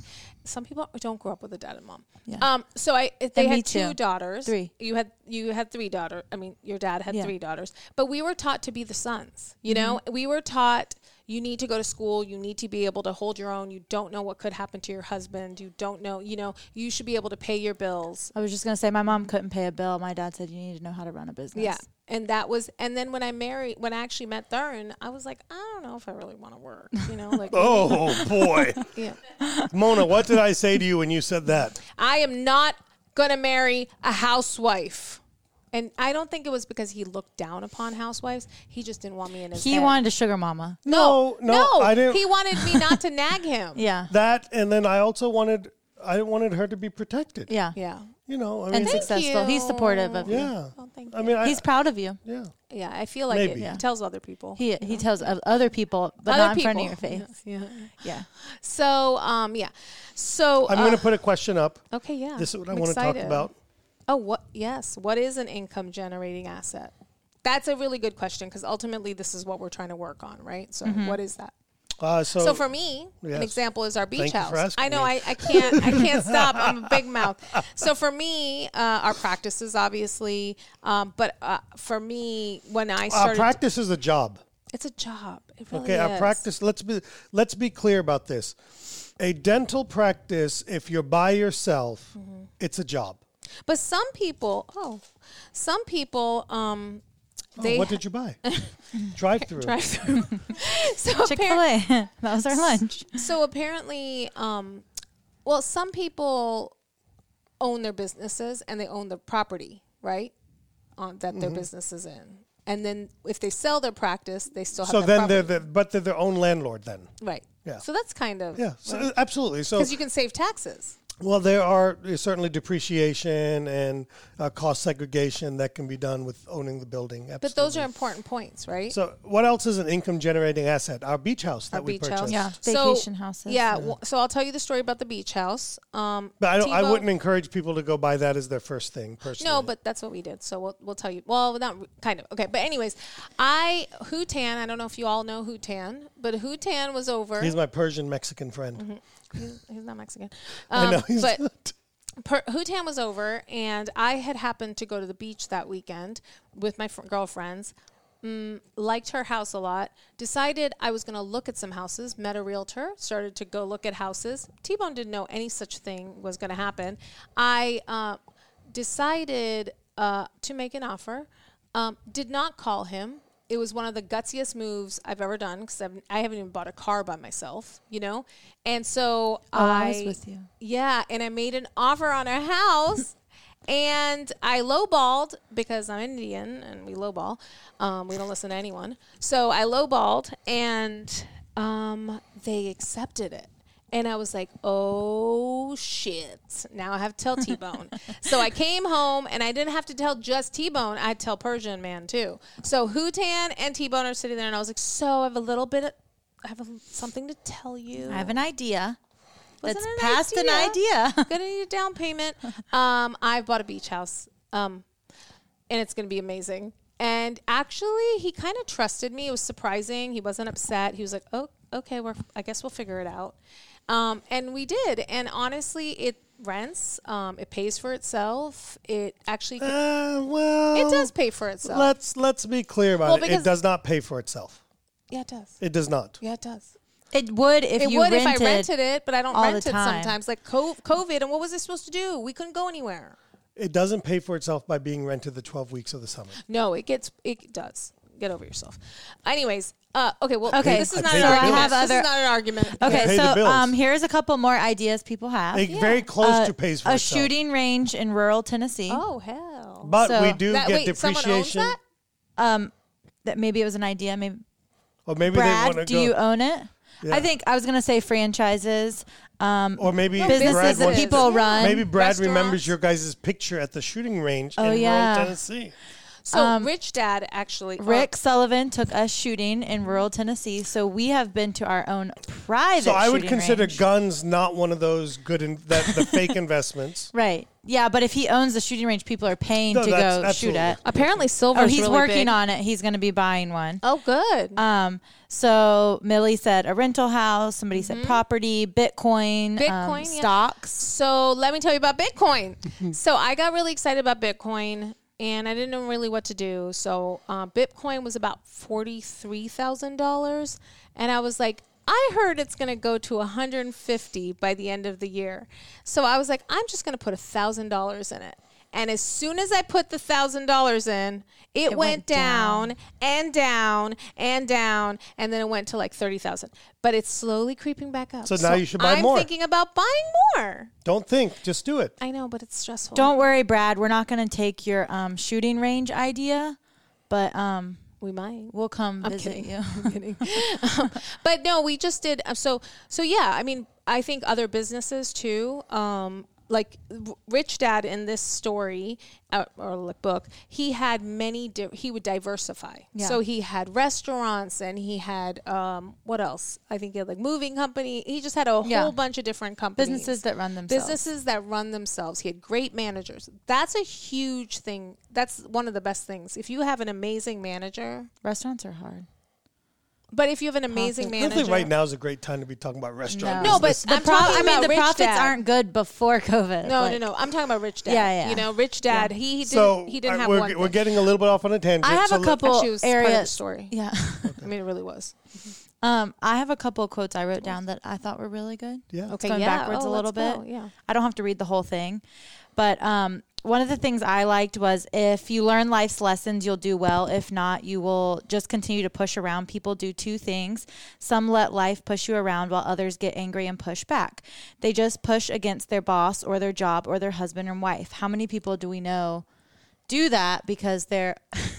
some people don't grow up with a dad and mom. Yeah. Um. So I they And me had two too. daughters. Three. You had you had three daughters. I mean, your dad had Yeah. three daughters. But we were taught to be the sons. You know, Mm-hmm. we were taught you need to go to school. You need to be able to hold your own. You don't know what could happen to your husband. You don't know. You know, you should be able to pay your bills. I was just gonna say my mom couldn't pay a bill. My dad said you need to know how to run a business. Yeah. And that was, and then when I married, when I actually met Thurin, I was like, I don't know if I really want to work, you know, like, Oh, boy. yeah. Mona, what did I say to you when you said that? I am not going to marry a housewife. And I don't think it was because he looked down upon housewives. He just didn't want me in his He head. wanted a sugar mama. No, no, no, I didn't. he wanted me not to nag him. Yeah. That, and then I also wanted, I wanted her to be protected. Yeah. Yeah. You know, I And mean, Thank successful. He's you. supportive of you. yeah. Oh, thank I you. mean, I, He's proud of you. yeah. Yeah, I feel like Maybe. it, Yeah. he tells other people. He he tells of other people, but other not in people. front of your face. Yeah. Yeah. So, um, yeah. So, I'm uh, going to put a question up. okay, yeah. This is what I I'm want to talk excited. about. Oh, what? Yes. What is an income generating asset? That's a really good question because ultimately this is what we're trying to work on, right? So, what is that? Uh, so, So for me, yes. an example is our beach Thank you house. for asking I know me. I, I can't I can't stop. I'm a big mouth. So for me, uh, our practices obviously, um, but uh, for me, when I our started, practice is a job. it's a job. It really Okay, our is. practice. Let's be let's be clear about this. A dental practice, if you're by yourself, Mm-hmm. it's a job. But some people, oh, some people, um, Oh, they what did you buy? Drive through. drive through. so Chick appar- Fil A. That was our lunch. So apparently, um, well, some people own their businesses and they own the property, right? On that Mm-hmm. their business is in. And then if they sell their practice, they still have So that then property. they're the, but they're their own landlord then. right. Yeah. So that's kind of Yeah, so absolutely. So because you can save taxes. well, there are certainly depreciation and uh, cost segregation that can be done with owning the building. Absolutely. But those are important points, right? So what else is an income generating asset? Our beach house that Our we beach purchased. house. Yeah. So- Vacation houses. Yeah. Well, so I'll tell you the story about the beach house. Um, But I, don't, I Tebow- wouldn't encourage people to go buy that as their first thing, personally. No, but that's what we did. So we'll we'll tell you. Well, not re- kind of. Okay, but anyways, I Hutan. I don't know if you all know Hutan, but Hutan was over. He's my Persian Mexican friend. he's, he's not Mexican. I Um, know he's but not. per, Hutan was over, and I had happened to go to the beach that weekend with my fr- girlfriends. Mm, liked her house a lot. Decided I was going to look at some houses. Met a realtor. Started to go look at houses. T-Bone didn't know any such thing was going to happen. I uh, decided uh, to make an offer. Um, did not call him. It was one of the gutsiest moves I've ever done because I haven't even bought a car by myself, you know? And so Oh, I, I was with you. Yeah, and I made an offer on our house. And I lowballed because I'm Indian and we lowball. Um, we don't listen to anyone. So I lowballed and um, they accepted it. And I was like, oh, shit. Now I have to tell T-Bone. So I came home, and I didn't have to tell just T-Bone. I had to tell Persian Man, too. So Hutan and T-Bone are sitting there, and I was like, so I have a little bit of, I have a, something to tell you. I have an idea. Wasn't That's it an past an idea. Gonna need a down payment. Um, I've bought a beach house, um, and it's gonna be amazing. And actually, he kind of trusted me. It was surprising. He wasn't upset. He was like, "Oh, okay, we're. I guess we'll figure it out." Um, and we did. And honestly, it rents. Um, it pays for itself. It actually, Uh, well, it does pay for itself. Let's let's be clear about Well, it. It because- does not pay for itself. yeah, it does. It does not. Yeah, it does. It would if It you would rented. if I rented it, but I don't all the rent it time. sometimes. Like co- COVID, and what was I supposed to do? We couldn't go anywhere. It doesn't pay for itself by being rented the twelve weeks of the summer. No, it gets it does. Get over yourself. Anyways, uh, okay. Well, Okay, this is I not paid an the argument. bills. This other- is not an argument. Okay, Pay the so bills. um, here's a couple more ideas people have. It very close Uh, to pays for a itself. shooting range in rural Tennessee. Oh hell! But So- we do That- get wait, someone owns depreciation. that? Um, that maybe it was an idea. Maybe Or maybe they Brad, want to do go. you own it? Yeah. I think I was gonna say franchises. Um, or maybe No, Brad businesses that wants people to, run. Maybe Brad Restaurants. remembers your guys' picture at the shooting range Oh, in yeah. rural Tennessee. So Um, Rich Dad actually. Rick Sullivan took us shooting in rural Tennessee, so we have been to our own private. So I would shooting consider range. guns not one of those good in, that the fake investments. Right. Yeah, but if he owns the shooting range, people are paying No, to that's go shoot absolutely. it. Apparently, silver. Or is he's really working big. on it. He's going to be buying one. Oh, good. Um, so Millie said a rental house. Somebody Mm-hmm. said property, Bitcoin, Bitcoin, um, yeah. stocks. So let me tell you about Bitcoin. So I got really excited about Bitcoin, and I didn't know really what to do. So uh, Bitcoin was about forty-three thousand dollars, and I was like, I heard it's going to go to one hundred fifty by the end of the year. So I was like, I'm just going to put one thousand dollars in it. And as soon as I put the one thousand dollars in, it, It went, went down, down. and down and down, and then it went to like thirty thousand. But it's slowly creeping back up. So now you should buy I'm more. thinking about buying more. Don't think, just do it. I know, but it's stressful. Don't worry, Brad. We're not going to take your um, shooting range idea, but um, We might. we'll come I'm visit kidding. you. I'm kidding. um, but no, we just did. Uh, so so yeah. I mean, I think other businesses too. Um, like R- Rich Dad in this story uh, or like book, he had many. Di- he would diversify. Yeah. So he had restaurants and he had um, what else? I think he had like moving company. He just had a Yeah. whole bunch of different companies. Businesses that run themselves. Businesses that run themselves. He had great managers. That's a huge thing. That's one of the best things. If you have an amazing manager. Restaurants are hard. But if you have an amazing Profit. I manager, think right now is a great time to be talking about restaurant No, but business. The I'm pro- talking I mean, about the Rich profits Dad. aren't good before COVID. no, but- no, no. I'm talking about Rich Dad. Yeah, yeah. You know, Rich Dad. He, he didn't. so he didn't uh, have we're, one. we're thing. getting a little bit off on a tangent. I have so a let- couple Actually, it was part of the areas. story. Yeah. I mean, it really was. Um, I have a couple of quotes I wrote down that I thought were really good. Yeah. Okay, Going yeah. backwards Oh, a little let's bit. go, yeah. I don't have to read the whole thing. But um, one of the things I liked was if you learn life's lessons, you'll do well. If not, you will just continue to push around. People do two things. Some let life push you around while others get angry and push back. They just push against their boss or their job or their husband or wife. How many people do we know do that because they're...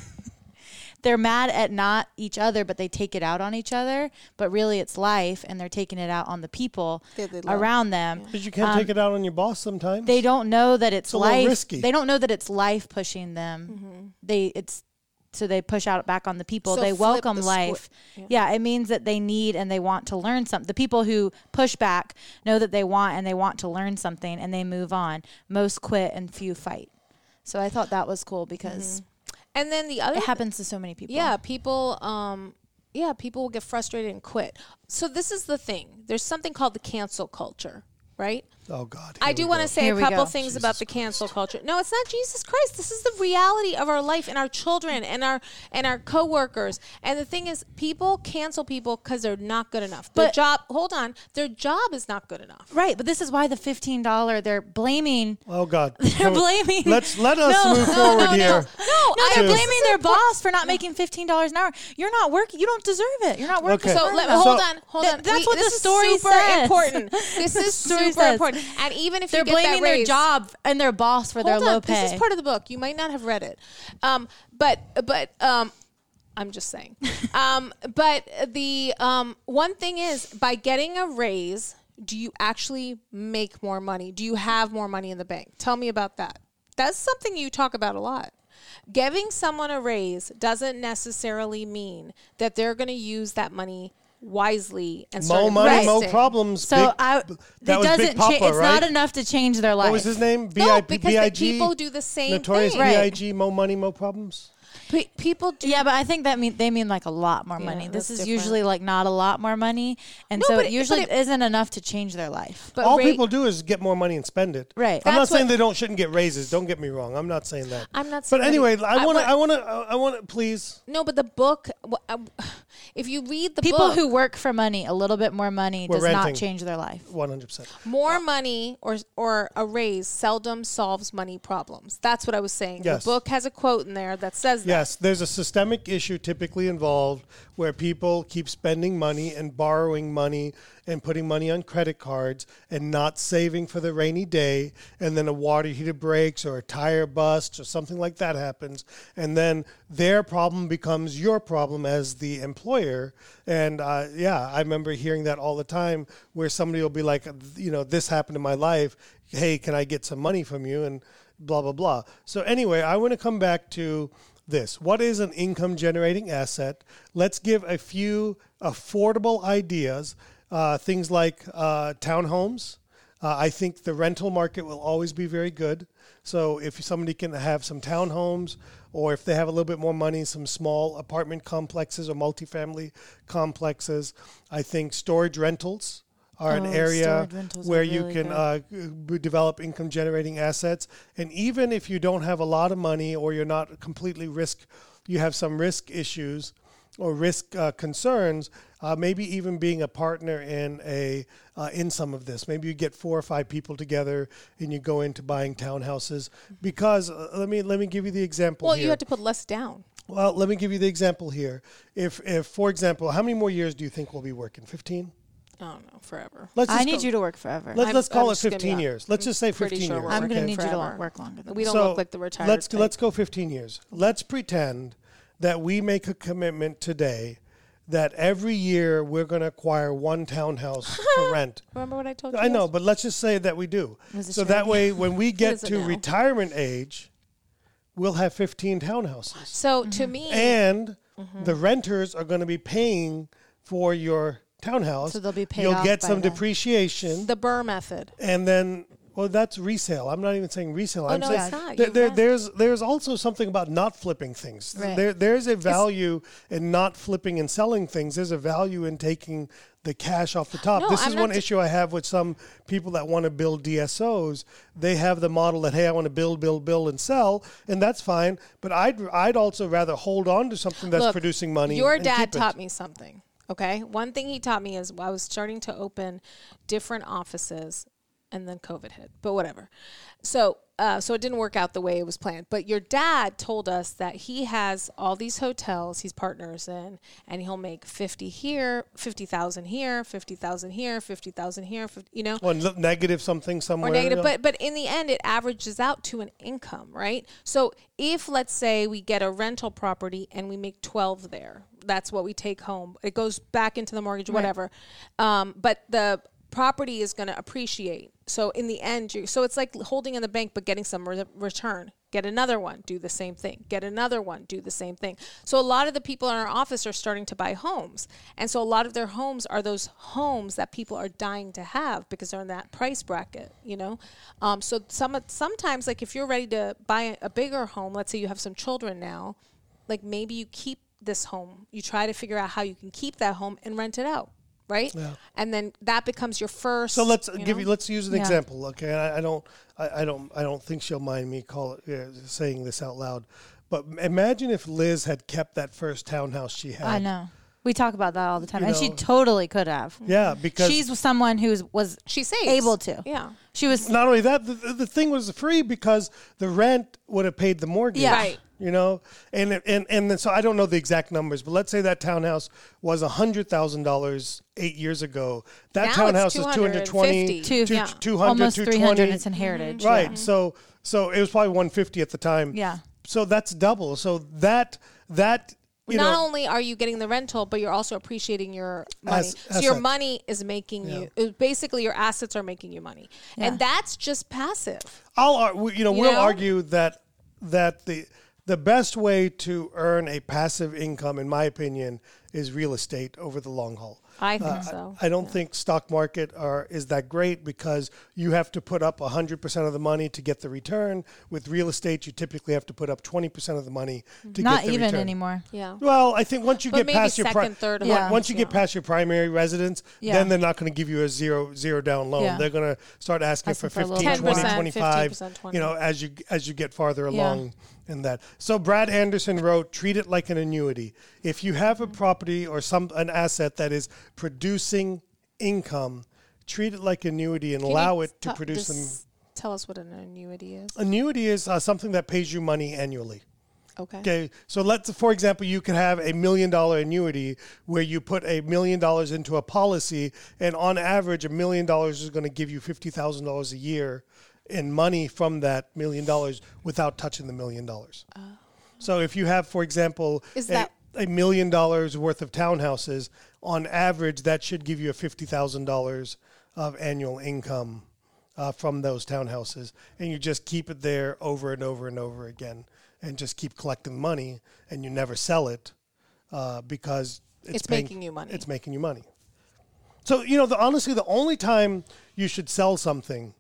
They're mad at not each other, but they take it out on each other. But really, it's life, and they're taking it out on the people That they love. around them. But you can't Um, take it out on your boss sometimes. They don't know that it's, It's a little life. risky. They don't know that it's life pushing them. Mm-hmm. They it's so they push out back on the people. So they flip welcome the squi- life. yeah. Yeah, it means that they need and they want to learn something. The people who push back know that they want and they want to learn something, and they move on. Most quit and few fight. So I thought that was cool because And then the other it happens to so many people. Yeah, people. Um, yeah, people will get frustrated and quit. So this is the thing. There's something called the cancel culture, right? oh, God. I here do we want go. to say Here a we couple go. things Jesus about the cancel culture. No, it's not Jesus Christ. This is the reality of our life and our children and our and our coworkers. And the thing is, people cancel people because they're not good enough. Their But- job. Hold on. Their job is not good enough. Right, but this is why the fifteen dollars they're blaming Oh, God. they're Can we- blaming Let's let us No, move no, forward no, no. here. No, No, I they're to- blaming their boss for not making fifteen dollars an hour. You're not working. You don't deserve it. You're not working. Okay. So hard let, enough. hold So- on, hold Th- on. that's what this the is story super says. important. This The is story super says. important. And even if They're you get that blaming their raise, job and their boss for their hold low on, pay. This is part of the book. You might not have read it, um, but but um, I'm just saying. um, but the um, one thing is, by getting a raise, do you actually make more money? Do you have more money in the bank? Tell me about that. That's something you talk about a lot. Giving someone a raise doesn't necessarily mean that they're going to use that money wisely and start Mo money, mo investing. problems. so Big- I, that it was doesn't Big Papa, cha- It's right? not enough to change their life. What was his name? B No, I because B I the G? people do the same Notorious thing. B I Right. G, mo money, mo problems. Pe- people do. Yeah, but I think that mean they mean like a lot more Yeah, money. This that's is different. usually like not a lot more money, and No, so but it it- usually but it- isn't enough to change their life. But All ra- people do is get more money and spend it. Right. I'm not That's saying what- they don't shouldn't get raises. Don't get me wrong. I'm not saying that. I'm not saying But that anyway, either. I I- want to. what- I want to. I want to. Please. No, but the book. wh- uh, If you read the People book, who work for money, a little bit more money We're does renting. not change their life. one hundred percent. more money or or a raise seldom solves money problems. That's what I was saying. Yes. The book has a quote in there that says that. Yes, there's a systemic issue typically involved where people keep spending money and borrowing money and putting money on credit cards and not saving for the rainy day, and then a water heater breaks or a tire busts or something like that happens, and then their problem becomes your problem as the employer. And uh, yeah, I remember hearing that all the time where somebody will be like, you know, this happened in my life. Hey, can I get some money from you? And blah, blah, blah. So anyway, I want to come back to this. What is an income generating asset? Let's give a few affordable ideas. Uh, things like uh, townhomes, Uh, I think the rental market will always be very good. So if somebody can have some townhomes, or if they have a little bit more money, some small apartment complexes or multifamily complexes, I think storage rentals are an Oh, area storage rentals are where you really can good. uh, b- develop income generating assets. And even if you don't have a lot of money, or you're not completely risk, you have some risk issues or risk uh, concerns, uh, maybe even being a partner in a uh, in some of this. Maybe you get four or five people together and you go into buying townhouses. Because uh, let me let me give you the example Well, here. you have to put less down. Well, let me give you the example here. If if for example, how many more years do you think we'll be working? fifteen? I don't know, forever. Let's I just need go- you to work forever. Let's I'm- let's call I'm it just gonna be fifteen hon- years. Let's just say pretty fifteen sure years. we're I'm working going to need you to forever. work longer than We that. don't look like the retired Let's type. let's go fifteen years. Let's pretend that we make a commitment today that every year we're going to acquire one townhouse for rent. Remember what I told you? I know, guys? but let's just say that we do. Was it So your that idea? way, when we get is it to now? retirement age, we'll have fifteen townhouses, So Mm-hmm. to me, and the renters are going to be paying for your townhouse. So they'll be paid You'll off get by some then. depreciation, the Burr method. and then. Well, that's resale. I'm not even saying resale. I'm no, saying it's not. there- You there- rent. there's there's also something about not flipping things. Right. There there's a value in not flipping and selling things. There's a value in taking the cash off the top. No, this I'm is not one t- issue I have with some people that want to build D S Os. They have the model that, hey, I want to build, build, build, and sell, and that's fine. But I'd I'd also rather hold on to something that's Look, producing money. Your and dad keep it. taught me something. Okay, one thing he taught me is I was starting to open different offices, and then COVID hit. But whatever. So, uh, so it didn't work out the way it was planned. But your dad told us that he has all these hotels he's partners in, and he'll make fifty here, fifty thousand here, fifty thousand here, fifty thousand here. fifty, you know, Or n- negative something somewhere. or negative, you know? but but in the end, it averages out to an income, right? So if let's say we get a rental property and we make twelve there, that's what we take home. It goes back into the mortgage, whatever. Um, but the property is going to appreciate. So in the end, you so it's like holding in the bank but getting some re- return. Get another one, do the same thing. Get another one, do the same thing. So a lot of the people in our office are starting to buy homes. And so a lot of their homes are those homes that people are dying to have because they're in that price bracket, you know? Um, so some sometimes, like if you're ready to buy a bigger home, let's say you have some children now, like maybe you keep this home. You try to figure out how you can keep that home and rent it out. Right, Yeah. and then that becomes your first. So let's you give know? you. Let's use an Yeah. example. Okay, I, I don't. I, I don't. I don't think she'll mind me call it, uh, saying this out loud. But imagine if Liz had kept that first townhouse she had. I know. We talk about that all the time. You and she know. totally could have. Yeah, because She's someone who was She saves. able to. Yeah. She was not only that, the, the thing was free because the rent would have paid the mortgage. Yeah. Right. You know, and and and then, so I don't know the exact numbers, but let's say that townhouse was a hundred thousand dollars eight years ago. That Now it's townhouse is two hundred twenty, two two, yeah. two hundred, almost two three hundred. twenty. It's inherited. Right. Yeah. So so it was probably one fifty at the time. Yeah. So that's double. So that that you Not know only are you getting the rental, but you're also appreciating your money. As- so your assets. money is making you. it- Basically, your assets are making you money, Yeah. and that's just passive. I'll ar- we- you know You we'll know? argue that that the the best way to earn a passive income, in my opinion, is real estate over the long haul. I think Uh, so. I don't think stock market are is that great because you have to put up one hundred percent of the money to get the return. With real estate, you typically have to put up twenty percent of the money to Not get the even return. anymore. Yeah. Well, I think once you But get maybe past your pri- second, third Yeah. homes, once you get yeah. past your primary residence, Yeah. then they're not going to give you a zero zero down loan. Yeah. They're going to start asking Asking for for a little fifteen, bit more. twenty, ten percent, twenty-five, fifteen percent, twenty. you know, as you as you get farther Yeah. along in that. So Brad Anderson wrote, treat it like an annuity. If you have a property or some an asset that is producing income, treat it like annuity and Can allow you it to t- produce them. just Tell us what an annuity is. Annuity is uh, something that pays you money annually. Okay. Okay, so let's, for example, you could have a million dollar annuity where you put a million dollars into a policy, and on average, a million dollars is going to give you fifty thousand dollars a year in money from that million dollars without touching the million dollars. So if you have, for example, Is a, that- a million dollars worth of townhouses, on average, that should give you a fifty thousand dollars of annual income uh, from those townhouses, and you just keep it there over and over and over again, and just keep collecting money, and you never sell it uh, because it's, It's paying- making you money. It's making you money. So, you know, the, honestly, the only time you should sell something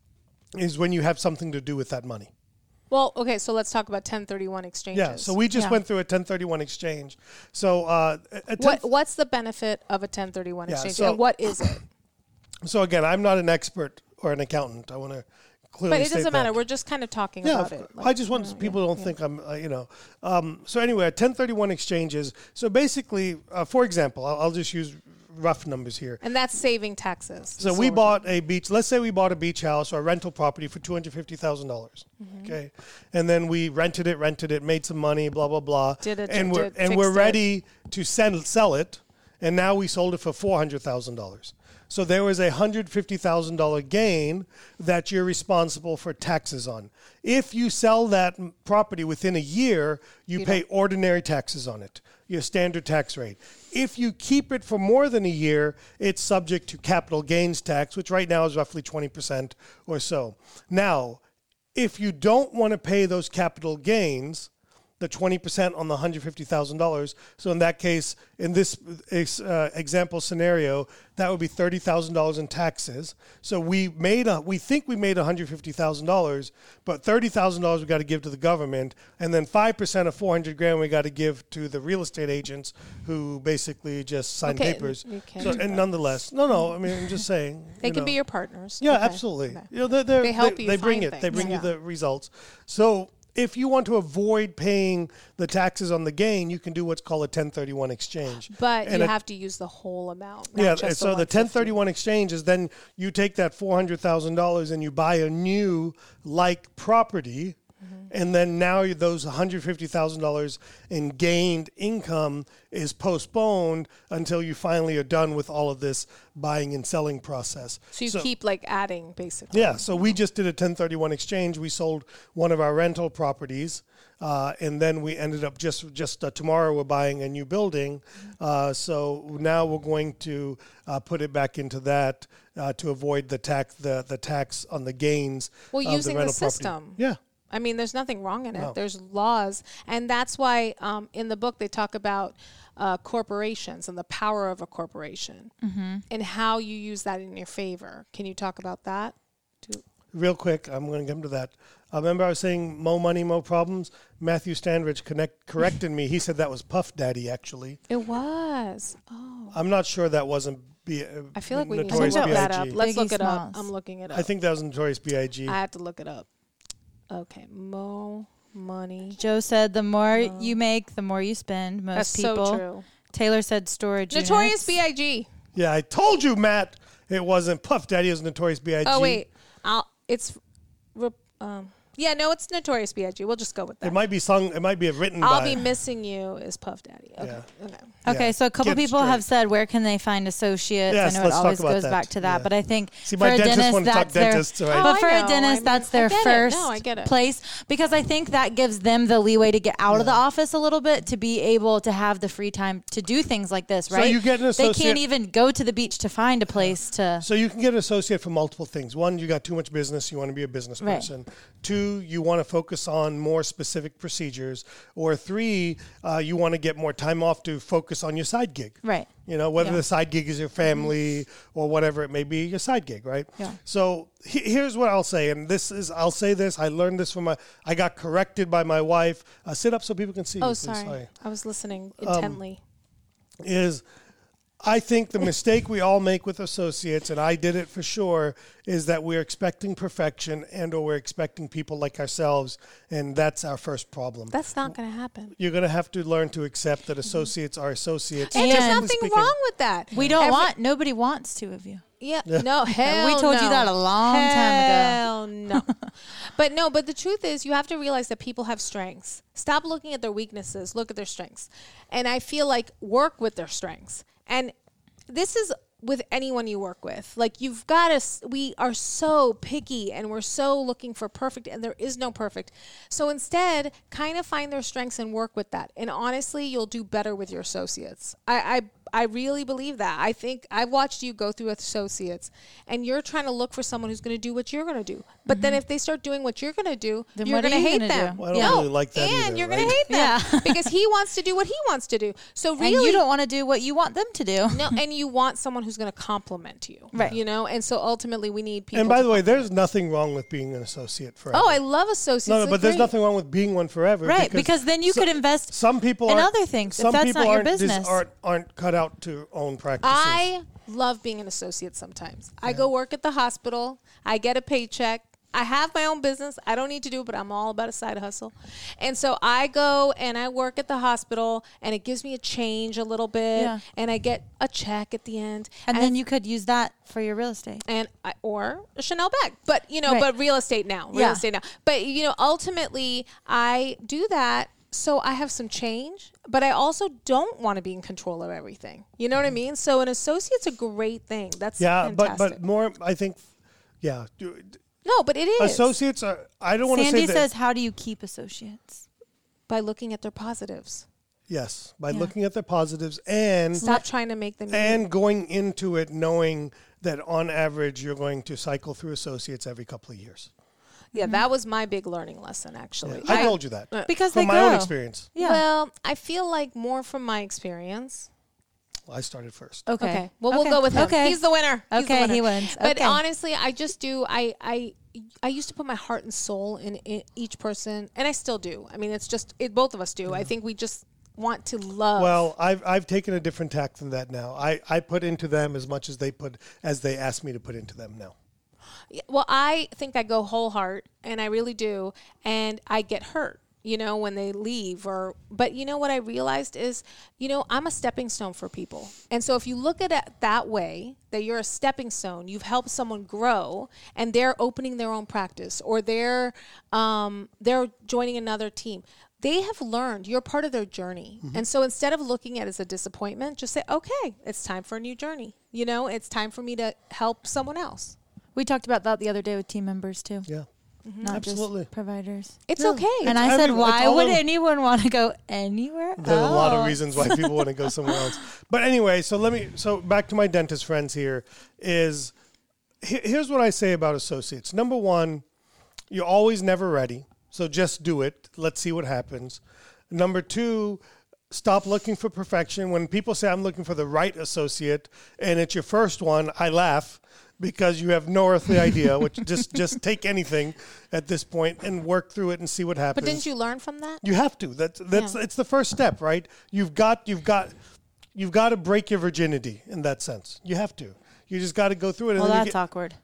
is when you have something to do with that money. Well, okay, so let's talk about ten thirty-one exchanges. Yeah, so we just Yeah. went through a ten thirty-one exchange. So, uh, a ten What What's the benefit of a ten thirty-one Yeah, exchange, so- and what is it? so again, I'm not an expert or an accountant. I want to clearly But it state doesn't matter. that. We're just kind of talking Yeah, about of it. course. I just want you know, people yeah, don't yeah. think I'm, uh, you know. Um, so anyway, a ten thirty-one exchanges. So basically, uh, for example, I'll, I'll just use rough numbers here. And that's saving taxes. So is we what we're bought a beach. Let's say we bought a beach house or a rental property for two hundred fifty thousand dollars. Mm-hmm. Okay, and then we rented it, rented it, made some money, blah blah blah. Did it, and did- we're did- and we're fixed it. ready to sell sell it, and now we sold it for four hundred thousand dollars. So there was a hundred fifty thousand dollar gain that you're responsible for taxes on. If you sell that m- property within a year, you, You pay don't. ordinary taxes on it, your standard tax rate. If you keep it for more than a year, it's subject to capital gains tax, which right now is roughly twenty percent or so. Now, if you don't want to pay those capital gains, the twenty percent on the one hundred fifty thousand dollars. So in that case, in this uh, example scenario, that would be thirty thousand dollars in taxes. So we made a, we think we made one hundred fifty thousand dollars, but thirty thousand dollars we got to give to the government, and then five percent of four hundred grand we got to give to the real estate agents who basically just sign Okay, papers. you can't So, do and that. nonetheless, no, no, I mean, I'm just saying. They you can know. be your partners. Yeah, Okay. absolutely. Okay. You know, they're, they're, They help they, you they bring find it. They things. bring Yeah. you the results. So if you want to avoid paying the taxes on the gain, you can do what's called a ten thirty-one exchange. But And you a- have to use the whole amount. Not Yeah, just so the one hundred fifty. ten thirty-one exchange is then you take that four hundred thousand dollars and you buy a new like property. And then now you- those one hundred fifty thousand dollars in gained income is postponed until you finally are done with all of this buying and selling process. So you keep like adding basically. Yeah, so we just did a ten thirty-one exchange. We sold one of our rental properties, uh, and then we ended up just just uh, tomorrow we're buying a new building. Uh, so now we're going to uh, put it back into that uh, to avoid the tax the the tax on the gains. Well, of using the rental property. system. Yeah. I mean, there's nothing wrong in it. No. There's laws. And that's why um, in the book they talk about uh, corporations and the power of a corporation Mm-hmm. and how you use that in your favor. Can you talk about that? Do- Real quick, I'm going to come to that. Uh, remember I was saying mo money, mo problems? Matthew Standridge connect, corrected me. He said that was Puff Daddy, actually. It was. Oh. I'm not sure that wasn't B- uh, I feel like we need to Notorious look B that I up. G. Let's Biggie look it up. Smalls. I'm looking it up. I think that was Notorious B I G I have to look it up. Okay. Mo money. Joe said the more you make, the more you spend. Most That's people. so true. Taylor said storage. Notorious units. B I G. Yeah, I told you, Matt. It wasn't Puff Daddy. It was Notorious B I G Oh, wait. I'll, it's. re- Um, yeah, no, it's Notorious B I G. We'll just go with that. It might be sung. It might be written I'll by. be missing you is Puff Daddy. Okay. Yeah. Okay. Okay, Yeah. so a couple Get people straight. have said, where can they find associates? Yes, I know let's it talk always about goes that. back to that, Yeah. but I think See, for my a dentist dentist, wanted to talk that's their, dentists, right? Oh, but I for know. a dentist, I mean, that's I their get it. first No, I get it. place because I think that gives them the leeway to get out of the office a little bit to be able to have the free time to do things like this, So right? you get an they associate- can't even go to the beach to find a place to. So you can get an associate for multiple things. One, you got too much business. You want to be a business Right. person. Two, you want to focus on more specific procedures. Or three, uh, you want to get more time off to focus on your side gig. Right. You know, whether Yeah. the side gig is your family or whatever it may be, your side gig, right? Yeah. So he- here's what I'll say, and this is, I'll say this. I learned this from my, I got corrected by my wife. Uh, sit up so people can see you. Oh, please. sorry. I was listening Um, intently. Is I think the mistake we all make with associates, and I did it for sure, is that we're expecting perfection and or we're expecting people like ourselves, and that's our first problem. That's not going to happen. You're going to have to learn to accept that associates are associates. And there's And- nothing Speaking- wrong with that. We don't Every- want, nobody wants two of you. Yeah, no, hell We told you no. that a long time Hell no. But no, but the truth is you have to realize that people have strengths. Stop looking at their weaknesses, look at their strengths. And I feel like work with their strengths. And this is with anyone you work with. Like you've got to, we are so picky and we're so looking for perfect and there is no perfect. So instead, kind of find their strengths and work with that. And honestly, you'll do better with your associates. I, I I really believe that. I think I've watched you go through associates and you're trying to look for someone who's going to do what you're going to do. But then if they start doing what you're going to do, Then you're what are going to you hate gonna them. do? Well, I don't no, really like that and either, you're right? going to hate them Yeah. because he wants to do what he wants to do. So really, And you don't want to do what you want them to do. no, and you want someone who's who's going to compliment you. Right. You know, and so ultimately we need people. And by to the way, compliment. there's nothing wrong with being an associate forever. Oh, I love associates. no, no, They're but there's great. nothing wrong with being one forever. Right, because then you so- could invest Some people in aren't- other things if Some that's people not your aren't, just business. aren't aren't cut out to own practices. I love being an associate sometimes. I go work at the hospital. I get a paycheck. I have my own business. I don't need to do it, but I'm all about a side hustle. And so I go and I work at the hospital, and it gives me a change a little bit, Yeah. and I get a check at the end. and then you could use that for your real estate. and I, or a Chanel bag, but you know, Right. but real estate now, real Yeah. estate now. But you know, ultimately, I do that so I have some change, but I also don't want to be in control of everything. You know what I mean? So an associate's a great thing. That's yeah, but fantastic. but more, I think, yeah. do- no, but it is Associates are. I don't want to say Sandy that. says, how do you keep associates? by looking at their positives. Yes, by Yeah. looking at the positives and Stop trying to make them. and going into it knowing that on average you're going to cycle through associates every couple of years. yeah, that was my big learning lesson, actually. I, told you that Because from they my grow. own experience. Yeah. Well, I feel like more from my experience. Well, I started first. okay. Okay. Well, we'll Okay. go with him. Okay. He's the winner. He's the Okay, winner. he wins. But Okay. honestly, I just do. I I I used to put my heart and soul in, in each person, and I still do. I mean, it's just it. Both of us do. I think we just want to love. Well, I've I've taken a different tack than that now. I, I put into them as much as they put as they asked me to put into them now. Yeah, well, I think I go whole heart, and I really do, and I get hurt. You know, when they leave or, but you know what I realized is, you know, I'm a stepping stone for people. And so if you look at it that way, that you're a stepping stone, you've helped someone grow and they're opening their own practice or they're, um, they're joining another team. They have learned you're part of their journey. Mm-hmm. And so instead of looking at it as a disappointment, just say, okay, it's time for a new journey. You know, it's time for me to help someone else. We talked about that the other day with team members too, Yeah. not Absolutely. just providers. It's Yeah. okay. And I I said, mean, it's why all would of- anyone want to go anywhere There's a lot of else? reasons why people want to go somewhere else. But anyway, so let me so back to my dentist friends here is he- here's what I say about associates. Number one, you're always never ready. So just do it. Let's see what happens. Number two, stop looking for perfection. When people say I'm looking for the right associate and it's your first one, I laugh because you have no earthly idea. Which just just take anything at this point and work through it and see what happens. But didn't you learn from that? You have to. That's that's Yeah. it's the first step, right? You've got you've got you've got to break your virginity in that sense. You have to. You just got to go through it. And Well, then you that's get, awkward.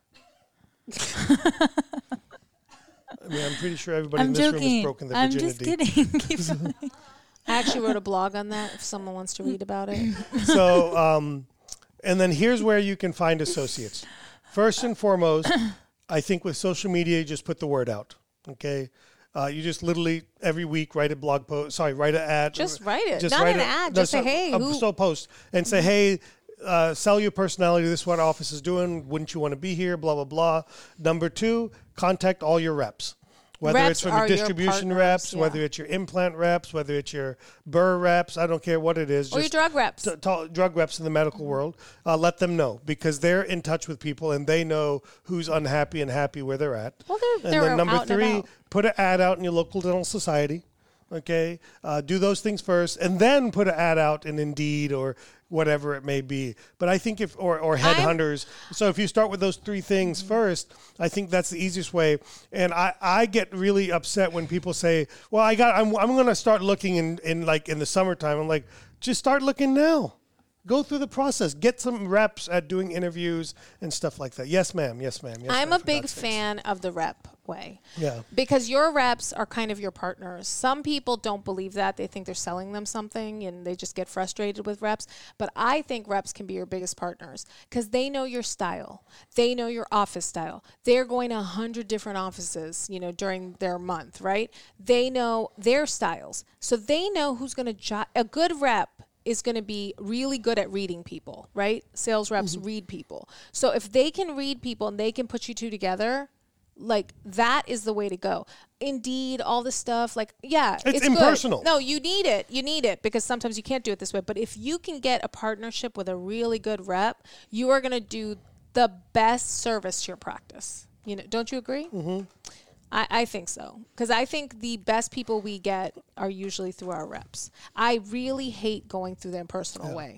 I mean, I'm pretty sure everybody I'm in this room joking. has broken their I'm virginity. just kidding. Keep going. I actually wrote a blog on that if someone wants to read about it. So, um, and then here's where you can find associates. First and foremost, I think with social media, you just put the word out. Okay. Uh, you just literally every week write a blog post. Sorry, write an ad. Just write it. Just Not write an a- ad. no, Just say, so- hey, a who- so post and say, hey, uh, sell your personality. This is what office is doing. Wouldn't you want to be here? Blah blah blah. Number two, contact all your reps. Whether Reps it's from are the your distribution partners, reps, yeah. whether it's your implant reps, whether it's your burr reps, I don't care what it is. Or your just drug reps. t- t- drug reps in the medical world, uh, let them know because they're in touch with people and they know who's unhappy and happy where they're at. Well, they're- and they're then number out and three, about. put an ad out in your local dental society. Okay, uh, do those things first, and then put an ad out in Indeed or whatever it may be. But I think if or or I'm- headhunters. So if you start with those three things first, I think that's the easiest way. And I, I get really upset when people say, "Well, I got I'm I'm going to start looking in in like in the summertime." I'm like, just start looking now. Go through the process. Get some reps at doing interviews and stuff like that. Yes, ma'am. Yes, ma'am. Yes, I'm ma'am, a for big God's sakes. fan of the rep way. Yeah. Because your reps are kind of your partners. Some people don't believe that. They think they're selling them something and they just get frustrated with reps. But I think reps can be your biggest partners because they know your style. They know your office style. They're going to a hundred different offices, you know, during their month, right? They know their styles. So they know who's going to jo- a good rep is going to be really good at reading people, right? Sales reps Mm-hmm. read people. So if they can read people and they can put you two together, like that is the way to go. Indeed, all this stuff, like, yeah, It's it's, impersonal. Good. No, you need it. You need it because sometimes you can't do it this way. But if you can get a partnership with a really good rep, you are going to do the best service to your practice. You know, don't you agree? Mm-hmm. I, I think so. Because I think the best people we get are usually through our reps. I really hate going through the impersonal way.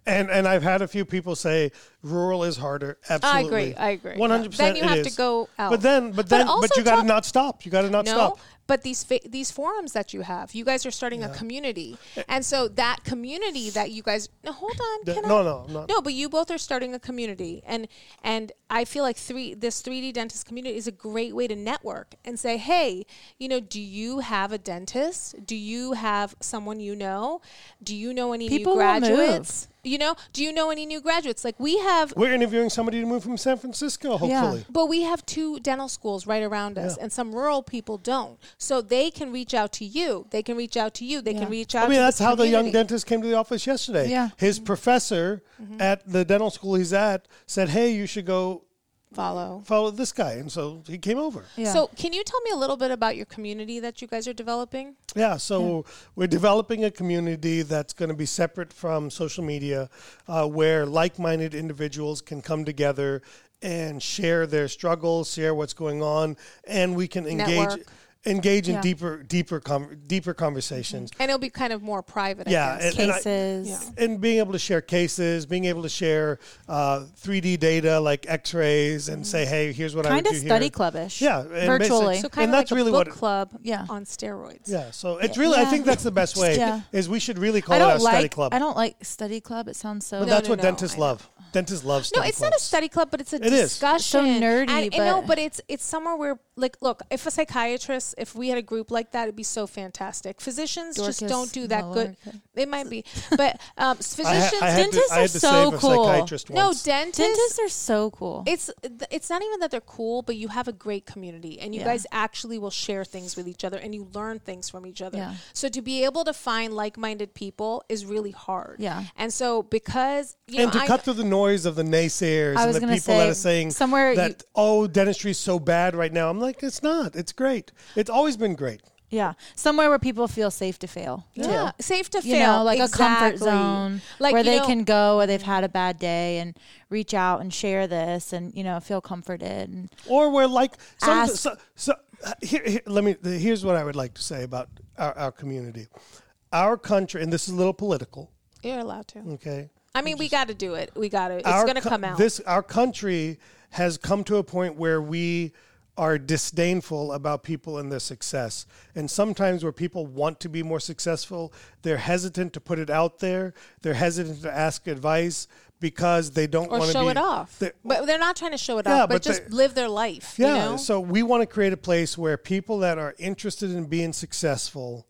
And and I've had a few people say rural is harder. Absolutely. I agree. I agree. one hundred percent Then you it have is. to go out. But then, but But then, but, also you got to talk- not stop. You got to not no, stop. but these fa- these forums that you have, you guys are starting a community, and so that community that you guys. No, hold on. The- Can no, I? no, I'm not. No, but you both are starting a community, and and I feel like three this three D dentist community is a great way to network and say, hey, you know, do you have a dentist? Do you have someone you know? Do you know any People new will move. graduates? You know, do you know any new graduates? Like we have. We're interviewing somebody to move from San Francisco, hopefully. But we have two dental schools right around us, Yeah. and some rural people don't. So they can reach out to you. They can reach out to you. They Yeah. can reach out I mean, to that's this how the young community. dentist came to the office yesterday. Yeah. His professor at the dental school he's at said, hey, you should go follow. follow this guy. And so he came over. Yeah. So can you tell me a little bit about your community that you guys are developing? Yeah, so we're developing a community that's going to be separate from social media, uh, where like-minded individuals can come together and share their struggles, share what's going on, and we can engage Network. engage in Yeah. deeper, deeper, com- deeper conversations. And it'll be kind of more private, I Yeah, guess. and- and I- Cases. Yeah. And being able to share cases, being able to share uh, three D data like X-rays, and say, "Hey, here's what I Kind would of do study here." clubbish. Yeah, and virtually. basic- So kind And of that's like really a book what it- club Yeah. on steroids. Yeah, so it's really I Yeah. think that's the best way. Yeah. Is we should really call I it our don't study like. club. I don't like study club. It sounds so. But No, that's no, what no, dentists I know. love. Dentists love No, study it's clubs. not a study club, but it's a It is. discussion. So nerdy, And, and no, but- but it's it's somewhere where, like, look, if a psychiatrist, if we had a group like that, it'd be so fantastic. Physicians just Dorcas don't do that good. Muller. It might be, but um, I, ha- physicians. I had Dentists to, I had are to so save a cool. psychiatrist no, once. dentists. Dentists are so cool. It's it's not even that they're cool, but you have a great community, and you Yeah. guys actually will share things with each other, and you learn things from each other. Yeah. So to be able to find like-minded people is really hard. Yeah. And so because you and know, to I, cut through the noise of the naysayers I and was the gonna people that say, are saying somewhere that you- oh dentistry is so bad right now. I'm like, it's not. It's great. It's always been great. yeah, somewhere where people feel safe to fail. yeah, Too. safe to You fail, know, like a comfort Exactly. zone Like, where you they know- can go where they've had a bad day and reach out and share this and you know feel comforted. And Or where like some, Ask- so, so uh, here, here let me here's what I would like to say about our, our community. Our country, and this is a little political, You're allowed to. okay? I mean, we got to do it. We got to. It's Our going to co- come out. This our country has come to a point where we are disdainful about people and their success. And sometimes where people want to be more successful, they're hesitant to put it out there. They're hesitant to ask advice because they don't or want to show be, it off. they- But they're not trying to show it Yeah, off, but, but just they- live their life. Yeah, You know? so we want to create a place where people that are interested in being successful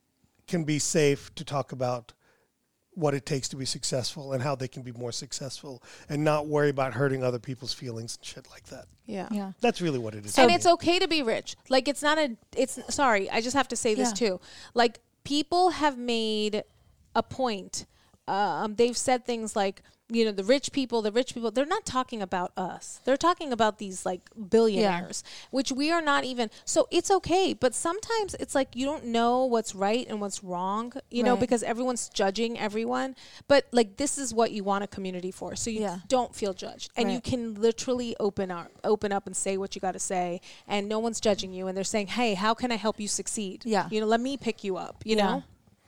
can be safe to talk about what it takes to be successful and how they can be more successful and not worry about hurting other people's feelings and shit like that. yeah. yeah, That's really what it is. and to it's me. okay to be rich. Like it's not a. It's sorry. I just have to say this Yeah. too. Like people have made a point. Um, they've said things like, you know, the rich people, the rich people. They're not talking about us. They're talking about these like billionaires, which we are not even. So it's okay, but sometimes it's like you don't know what's right and what's wrong. You know, Right. because everyone's judging everyone. But like this is what you want a community for. So you Yeah. don't feel judged, and you Right. can literally open up, open up, and say what you got to say, and no one's judging you, and they're saying, "Hey, how can I help you succeed? Yeah. you know, let me pick you up. You Yeah. know,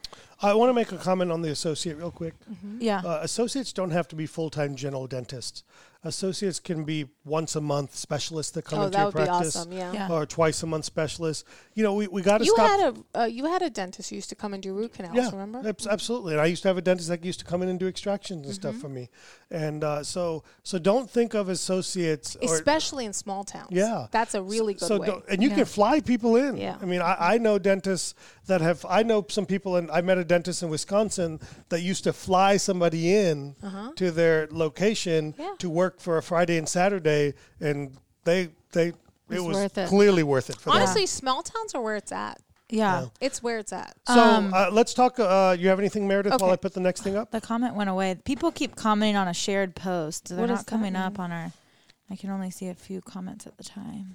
I want to make a comment on the associate real quick. yeah. Uh, associates don't have to be full-time general dentists. Associates can be once a month specialists that come Oh, into that your would be practice, awesome, yeah. Yeah. or twice a month specialists. You know, we, we got to you stop. had a uh, you had a dentist who used to come and do root canals. Yeah, Remember? abs- absolutely. And I used to have a dentist that used to come in and do extractions and Mm-hmm. stuff for me. And uh, so, so don't think of associates, or, Especially in small towns. yeah, that's a really good so way. don't- and you Yeah. can fly people in. Yeah. I mean, I, I know dentists that have. I know some people, and I met a dentist in Wisconsin that used to fly somebody in to their location Uh-huh. Yeah. to work for a Friday and Saturday, and they they. It It's was worth it. clearly worth it for them. Honestly, small towns are where it's at. yeah. It's where it's at. So Um, uh, let's talk. Uh, you have anything, Meredith, while Okay. I put the next thing up? The comment went away. People keep commenting on a shared post. They're What does not that coming mean? up on our. I can only see a few comments at the time.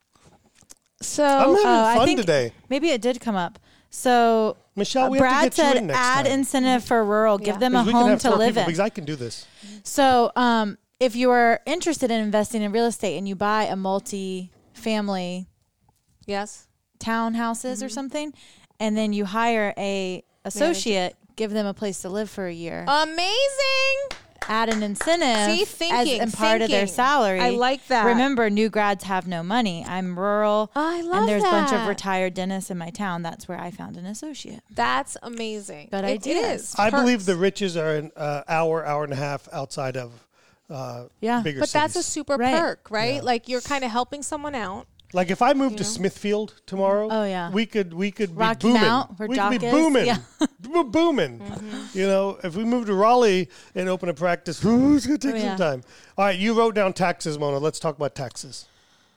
So Oh, I'm having uh, I fun think today. maybe it did come up. So Michelle, uh, we have to Brad get you said in next add time. incentive for rural. Give Yeah. them a Because we can home have to four live people, in. because I can do this. So, um, if you are interested in investing in real estate and you buy a multi-family Yes. townhouses Mm-hmm. or something, and then you hire a associate, give them a place to live for a year. Amazing. Add an incentive See, thinking, as and part of their thinking. salary. I like that. Remember, new grads have no money. I'm rural. I love And there's a bunch of that. retired dentists in my town. That's where I found an associate. That's amazing. Good It ideas. is. I Perks. believe the riches are an uh, hour, hour and a half outside of uh, Yeah. bigger But that's a cities. super Right. perk, right? Yeah. Like you're kind of helping someone out. Like if I moved to know? Smithfield tomorrow, Oh, yeah. we could we could Rocky be booming. Mount, where we Doc could be is. booming. Yeah. We're booming. You know, if we moved to Raleigh and open a practice, ooh, it's gonna take Oh, some yeah. time. All right, you wrote down taxes, Mona. Let's talk about taxes.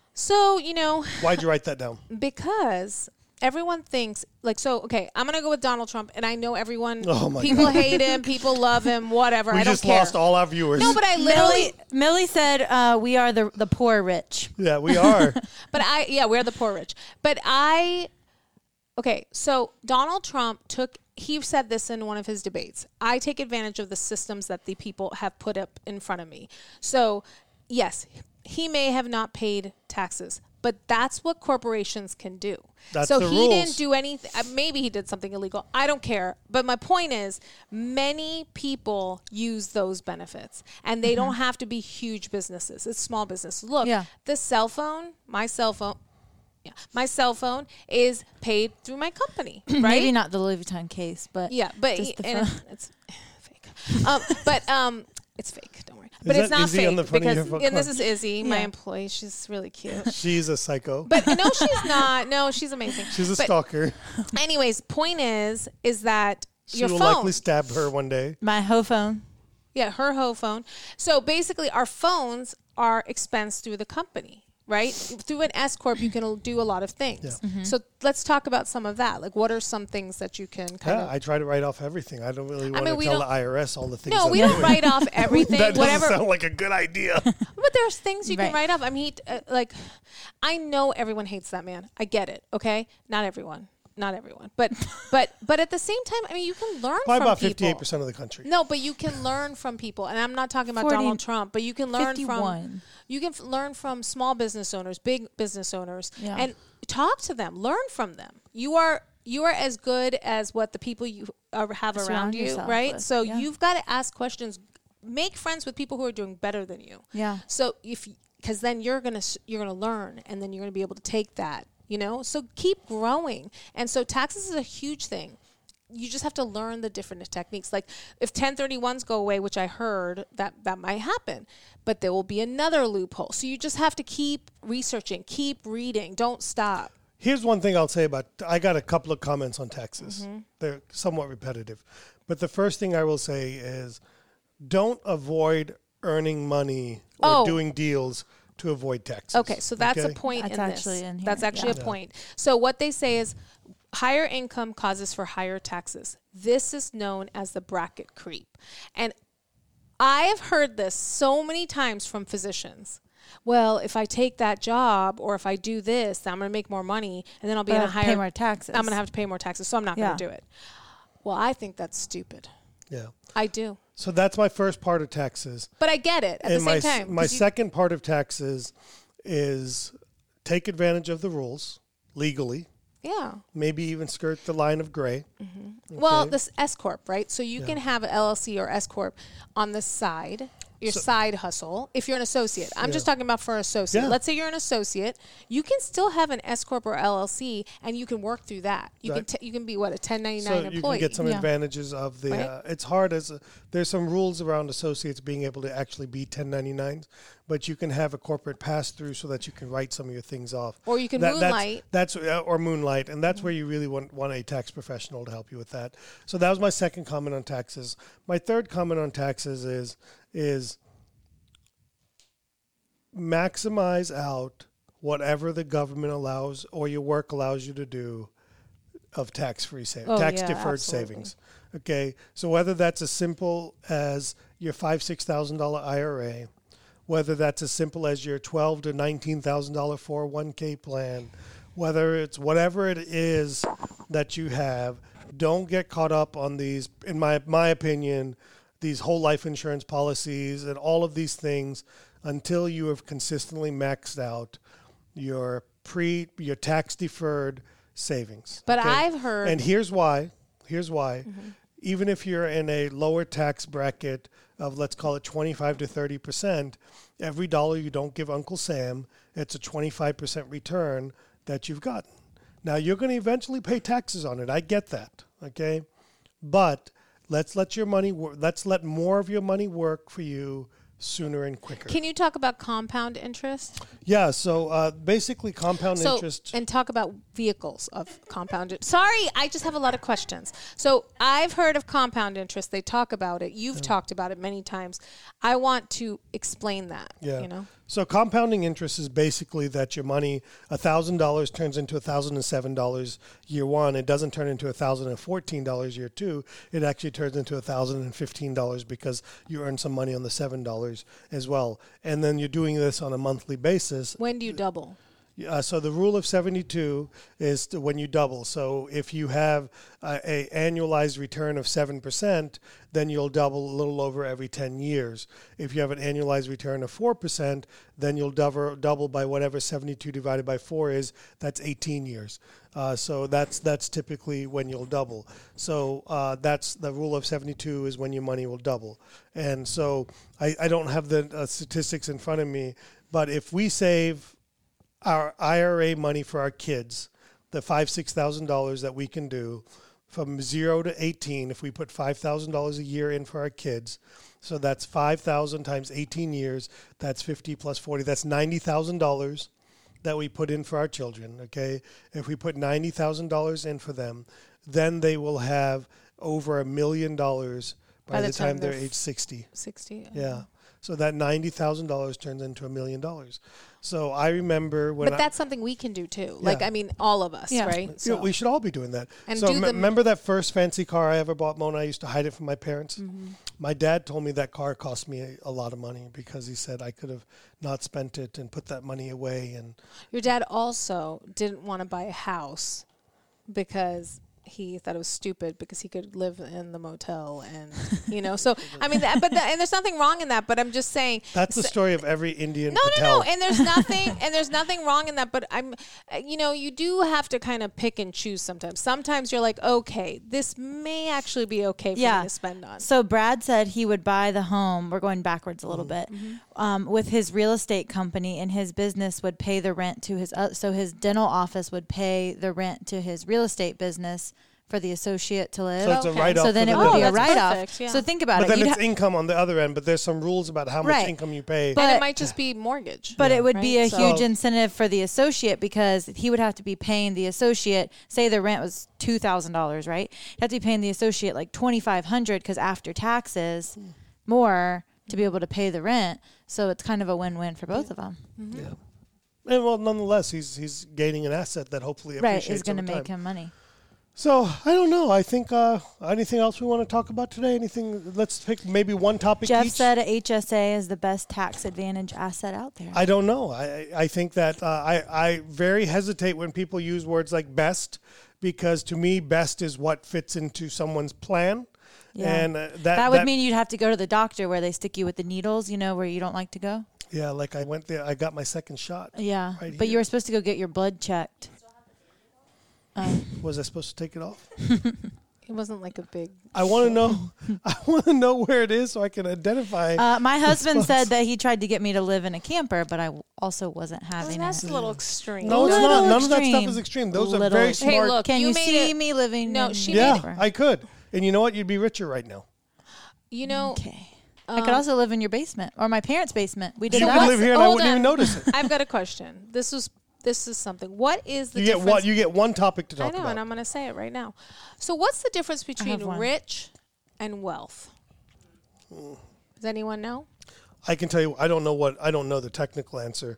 So, you know, Why'd you write that down? because everyone thinks like so okay, I'm going to go with Donald Trump and I know everyone Oh, my people God. hate him, people love him, whatever. We I don't just care. lost all our viewers. No, but I literally Millie, Millie said uh, we are the, the poor rich. yeah, we are. But I, yeah, we're the poor rich. But I, okay, so Donald Trump took, he said this in one of his debates. I take advantage of the systems that the people have put up in front of me. So, yes, he may have not paid taxes, but that's what corporations can do. That's so the he rules. didn't do anything. uh, Maybe he did something illegal. I don't care. But my point is, many people use those benefits, and they don't have to be huge businesses. It's small businesses. Look, Yeah. the cell phone, my cell phone, yeah, my cell phone is paid through my company, right? Maybe not the Louis Vuitton case, but Yeah, but just the and phone. it's, it's fake. Um, but um, it's fake. Don't worry. But it's that not Izzy fake on the front of because your phone? and this is Izzy, my Yeah. employee. She's really cute. She's a psycho. But no, she's not. No, she's amazing. She's a But stalker. anyways, point is, is that She your will phone. likely stab her one day. my hoe phone. Yeah, her hoe phone. So basically, our phones are expensed through the company, right? Through an S corp, you can do a lot of things. Yeah. So let's talk about some of that. Like, what are some things that you can kind Yeah, of? I try to write off everything. I don't really want mean, to we tell the don't- I R S all the things. No, that we I'm don't doing. write off everything. That doesn't whatever. sound like a good idea. But there's things you can Right. write off. I mean, he, uh, like, I know everyone hates that man. I get it. Okay, not everyone, not everyone, but but but at the same time, I mean, you can learn Probably from about people. fifty-eight percent of the country. No, but you can learn from people, and I'm not talking about forty, Donald Trump, but you can learn from fifty-one. you can f- learn from small business owners, big business owners, Yeah. and talk to them, learn from them. You are you are as good as what the people you are, have Surround around you, yourself right? with, So yeah. you've got to ask questions, make friends with people who are doing better than you. Yeah. So if because then you're gonna s- you're gonna learn, and then you're gonna be able to take that, you know. So keep growing, and so taxes is a huge thing. You just have to learn the different techniques. Like if ten thirty-ones go away, which I heard that that might happen, but there will be another loophole. So you just have to keep researching, keep reading, don't stop. Here's one thing I'll say about, I got a couple of comments on taxes. Mm-hmm. They're somewhat repetitive. But the first thing I will say is don't avoid earning money or Oh. doing deals to avoid taxes. Okay, so that's Okay? a point That's in actually this. in here, That's actually yeah. a point. So what they say is higher income causes for higher taxes. This is known as the bracket creep. And I have heard this so many times from physicians. Well, if I take that job or if I do this, then I'm going to make more money and then I'll be But in I a have to higher pay more taxes. I'm going to have to pay more taxes, so I'm not Yeah. going to do it. Well, I think that's stupid. Yeah. I do. So that's my first part of taxes. But I get it at and the my, same s- time. my 'cause you- second part of taxes is take advantage of the rules legally, yeah. maybe even skirt the line of gray. Well, Okay. this S corp, right? So you can have an L L C or S corp on the side, your So- side hustle. If you're an associate, I'm Yeah. just talking about for an associate. Yeah. Let's say you're an associate, you can still have an S corp or L L C, and you can work through that. You Right. can t- you can be what a ten So ninety-nine you employee. can get some Yeah. advantages of the. Right. Uh, it's hard as a, there's some rules around associates being able to actually be ten ninety-nines, but you can have a corporate pass through so that you can write some of your things off. Or you can That- moonlight. That's, that's uh, or moonlight, and that's where you really want want a tax professional to help you with that. So that was my second comment on taxes. My third comment on taxes is is maximize out whatever the government allows or your work allows you to do of tax-free savings, Oh, tax yeah, deferred absolutely. savings. Okay, so whether that's as simple as your five six thousand dollar I R A, whether that's as simple as your twelve to nineteen thousand dollar four oh one k plan, whether it's whatever it is that you have, don't get caught up on these. In my my opinion, these whole life insurance policies and all of these things until you have consistently maxed out your pre your tax deferred savings. But okay? I've heard- and here's why. Here's why. even if you're in a lower tax bracket of, let's call it twenty-five to thirty percent, every dollar you don't give Uncle Sam, it's a twenty-five percent return that you've gotten. Now, you're going to eventually pay taxes on it. I get that, okay? But let's let your money work. Let's let more of your money work for you sooner and quicker. Can you talk about compound interest? Yeah, so uh, basically compound so, interest. And talk about vehicles of compound interest. Sorry, I just have a lot of questions. So I've heard of compound interest. They talk about it. You've yeah. talked about it many times. I want to explain that, yeah. you know? So compounding interest is basically that your money, one thousand dollars turns into one thousand seven dollars year one. It doesn't turn into one thousand fourteen dollars year two. It actually turns into one thousand fifteen dollars because you earn some money on the seven dollars as well. And then you're doing this on a monthly basis. When do you double? Uh, so the rule of seventy-two is to when you double. So if you have uh, a annualized return of seven percent, then you'll double a little over every ten years. If you have an annualized return of four percent, then you'll double, double by whatever seventy-two divided by four is. That's eighteen years. Uh, so that's that's typically when you'll double. So uh, that's the rule of seventy-two is when your money will double. And so I, I don't have the uh, statistics in front of me, but if we save our I R A money for our kids, the five, six thousand dollars that we can do from zero to eighteen, if we put five thousand dollars a year in for our kids, so that's five thousand times eighteen years, that's fifty plus forty, that's ninety thousand dollars that we put in for our children, okay? If we put ninety thousand dollars in for them, then they will have over a million dollars by, by the, the time, time they're, they're age sixty. sixty, yeah. yeah. So that ninety thousand dollars turns into a million dollars. So I remember when But that's I, something we can do too. Yeah. Like, I mean, all of us, yeah. right? So. Yeah, we should all be doing that. And so do m- the remember that first fancy car I ever bought, Mona? I used to hide it from my parents. Mm-hmm. My dad told me that car cost me a, a lot of money because he said I could have not spent it and put that money away. And your dad also didn't want to buy a house because he thought it was stupid because he could live in the motel and, you know, so, I mean, that, but, the, and there's nothing wrong in that, but I'm just saying. That's the story of every Indian No, Patel. no, no, and there's nothing, and there's nothing wrong in that, but I'm, you know, you do have to kind of pick and choose sometimes. Sometimes you're like, okay, this may actually be okay for yeah. me to spend on. So Brad said he would buy the home, we're going backwards a little mm-hmm. bit, mm-hmm. um, with his real estate company, and his business would pay the rent to his, uh, so his dental office would pay the rent to his real estate business for the associate to live. So it's okay. a write-off. So then it the would be dental. a write-off. Perfect, yeah. So think about but it. But then You'd it's ha- income on the other end, but there's some rules about how much Right. income you pay. And it might just be mortgage. But Yeah. it would Right? be a So- huge incentive for the associate because he would have to be paying the associate, say the rent was two thousand dollars, right? He'd have to be paying the associate like twenty-five hundred dollars because after taxes, more to be able to pay the rent. So it's kind of a win-win for both Yeah. of them. Mm-hmm. Yeah. And well, nonetheless, he's he's gaining an asset that hopefully Right, appreciates is going to over make time. him money. So I don't know. I think uh, anything else we want to talk about today? Anything? Let's pick maybe one topic Jeff each. said a H S A is the best tax advantage asset out there. I don't know. I I think that uh, I I very hesitate when people use words like best because to me best is what fits into someone's plan. Yeah. And uh, that that would that, mean you'd have to go to the doctor where they stick you with the needles, you know, where you don't like to go. Yeah, like I went there. I got my second shot. Yeah, right but here. you were supposed to go get your blood checked. Um, Was I supposed to take it off? It wasn't like a big. I want to know. I want to know where it is so I can identify. Uh, my husband spots. said that he tried to get me to live in a camper, but I w- also wasn't Oh, having that's it. a little extreme. no, it's little not. None of that extreme. stuff is extreme. Those are Little very extreme. smart. Hey, look, Can you you, made see it- me living? No, in she a made yeah, camper? I could. And you know what? You'd be richer right now. You know, Okay. um, I could also live in your basement or my parents' basement. We did You So could that. what's- live here and I hold wouldn't even on. notice it. I've got a question. This is this is something. What is the You get difference? what? You get one topic to I talk know, about. and I'm going to say it right now. So, what's the difference between have one. rich and wealth? Does anyone know? I can tell you, I don't know what, I don't know the technical answer.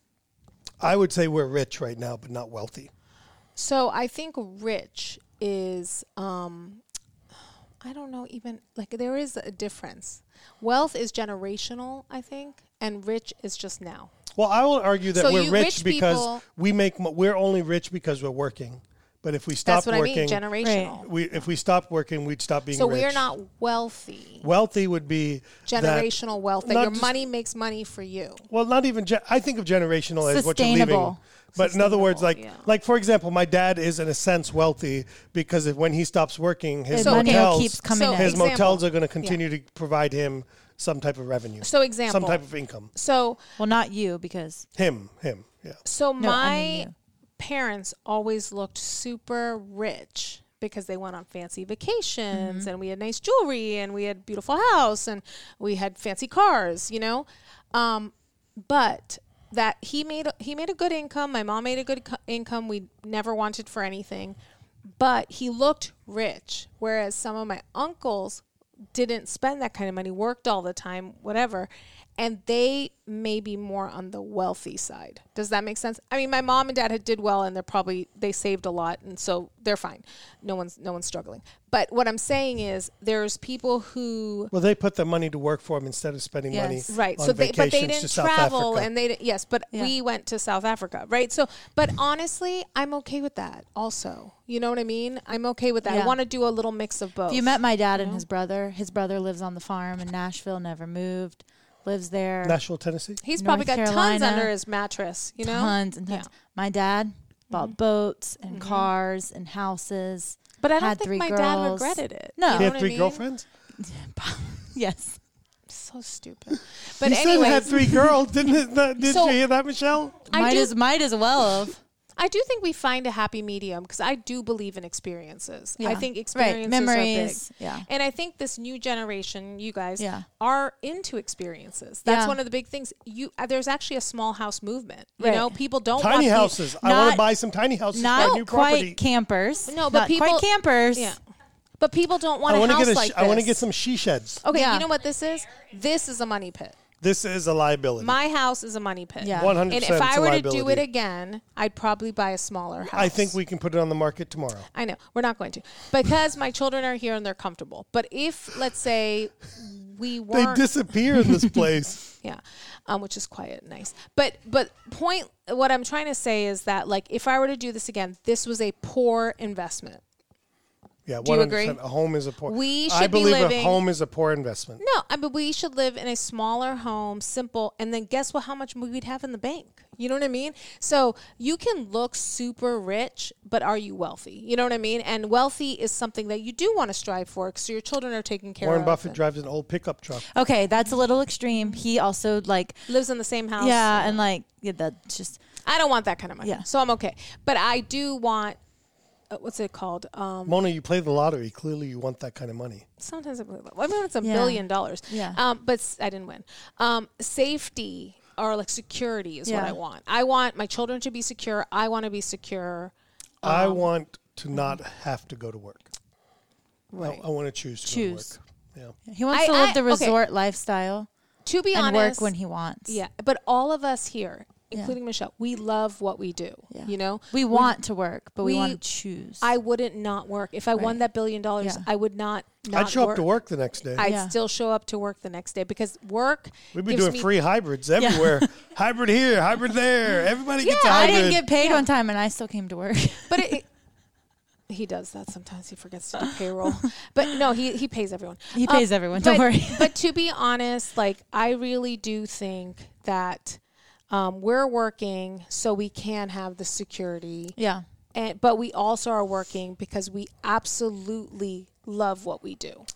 I would say we're rich right now, but not wealthy. So, I think rich is, um, I don't know, even like there is a difference. Wealth is generational, I think, and rich is just now. Well, I will argue that So we're you rich rich because people- we make, mo- we're only rich because we're working. But if we stopped That's what working, I mean, generational. we if we stopped working, we'd stop being So rich. we are not wealthy. Wealthy would be Generational that, wealth. That not your just- money makes money for you. Well, not even. Ge- I think of generational as what you're leaving. Sustainable. But in other words, like, Sustainable, yeah. like for example, my dad is in a sense wealthy because if, when he stops working, his His money motels, keeps coming So in. his example. motels are going to continue to provide him some type of revenue, So example. some type of income. So Well, not you because Him, him, yeah. so No, I my mean you. parents always looked super rich because they went on fancy vacations Mm-hmm. and we had nice jewelry and we had beautiful house and we had fancy cars, you know. Um, but that he made he made a good income. My mom made a good co- income. We never wanted for anything, but he looked rich. Whereas some of my uncles didn't spend that kind of money, worked all the time, whatever. And they may be more on the wealthy side. Does that make sense? I mean, my mom and dad had did well, and they're probably they saved a lot, and so they're fine. No one's no one's struggling. But what I'm saying is, there's people who Well, they put the money to work for him instead of spending Yes. money right. on So they but they vacations to didn't South travel, Africa. and they di- yes, but Yeah. we went to South Africa, right? So, but honestly, I'm okay with that. Also, you know what I mean? I'm okay with that. Yeah. I want to do a little mix of both. if you met my dad and his brother, his brother lives on the farm in Nashville, never moved, lives there. Nashville, Tennessee. He's North probably got tons Carolina, under his mattress. You know, Tons and tons. Yeah. Mm-hmm. My dad bought boats and cars and houses. But I don't had think three my dad girls. regretted it. No. You He know had what I three mean? girlfriends. Yes. So stupid. But He said anyway, had three girls, didn't it? That- Did So- you hear that, Michelle? I might do, as might as well have. I do think we find a happy medium because I do believe in experiences. I Yeah. think Right. experiences Memories. are big. Yeah. And I think this new generation, you guys, Yeah. are into experiences. That's Yeah. one of the big things. You uh, there's actually a small house movement. You Right. know, people don't Tiny want pe- houses. I want to Not- buy some tiny houses for Not our new quite property. campers. No, but Not people- quite campers. Yeah. But people don't want I a want to house get a. like sh- I want to this. get some she sheds. Okay, Yeah. you know what this is? This is a money pit. This is a liability. My house is a money pit. Yeah. One hundred And percent. if I were to do liability. it again, I'd probably buy a smaller house. I think we can put it on the market tomorrow. I know. We're not going to. Because my children are here and they're comfortable. But if, let's say, we They weren't. disappear in this place. yeah. Um, which is quite nice. But, but point, what I'm trying to say is that, like, if I were to do this again, this was a poor investment. Yeah, Do you one hundred percent. agree? A home is a poor. We I should be believe living- a home is a poor investment. No, I mean, we should live in a smaller home, simple, and then guess what? How much we'd have in the bank? You know what I mean? So you can look super rich, but are you wealthy? You know what I mean? And wealthy is something that you do want to strive for, because your children are taken care Warren of. Buffett and drives an old pickup truck. Okay, that's a little extreme. He also like lives in the same house. yeah, and like yeah, that's just I don't want that kind of money. Yeah. So I'm okay, but I do want. Uh, what's it called? Um, Mona, you play the lottery. Clearly, you want that kind of money. sometimes I believe. I mean, it's a Yeah. billion dollars. Yeah. Um, but s- I didn't win. Um, safety or like security is what Yeah. I want. I want my children to be secure. I want to be secure. I Um, want to not have to go to work. Right. I, I want to choose to Choose. go to work. Yeah. he wants I- to live I- the okay. resort lifestyle To be and honest, work when he wants. yeah. But all of us here, Yeah. including Michelle, we love what we do. Yeah. You know, We want to work, but we, we- want to choose. I wouldn't not work if I won Right. that billion dollars. Yeah. I would not. not I'd show work. up to work the next day. I'd Yeah. still show up to work the next day because work. We'd be gives doing me- free hybrids everywhere. Hybrid here, hybrid there. Everybody gets a I hybrid. didn't get paid Yeah. one time, and I still came to work. But it, it- he does that sometimes. He forgets to do payroll. But no, he he pays everyone. He Um, pays everyone. Don't but, worry. But to be honest, like I really do think that um, we're working so we can have the security. Yeah. And, but we also are working because we absolutely love what we do.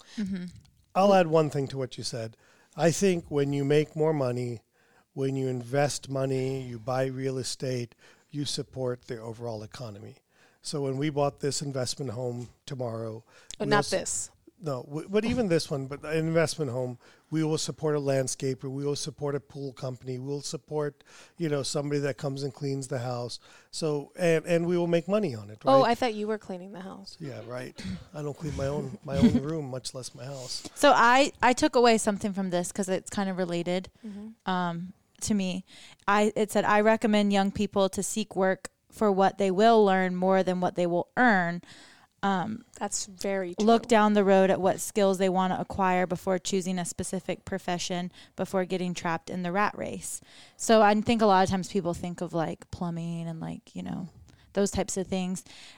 I'll add one thing to what you said. I think when you make more money, when you invest money, you buy real estate, you support the overall economy. So when we bought this investment home tomorrow, But we'll not s- this. No, w- but even this one, but an investment home, we will support a landscaper, we will support a pool company, we'll support, you know, somebody that comes and cleans the house. So and and we will make money on it, right? Oh, I thought you were cleaning the house. yeah, right. I don't clean my own my own room, much less my house. So I, I took away something from this because it's kind of related Mm-hmm. um, to me. I it said I recommend young people to seek work for what they will learn more than what they will earn. Um, That's very true. look down the road at what skills they want to acquire before choosing a specific profession, before getting trapped in the rat race. So I think a lot of times people think of like plumbing and like, you know, those types of things.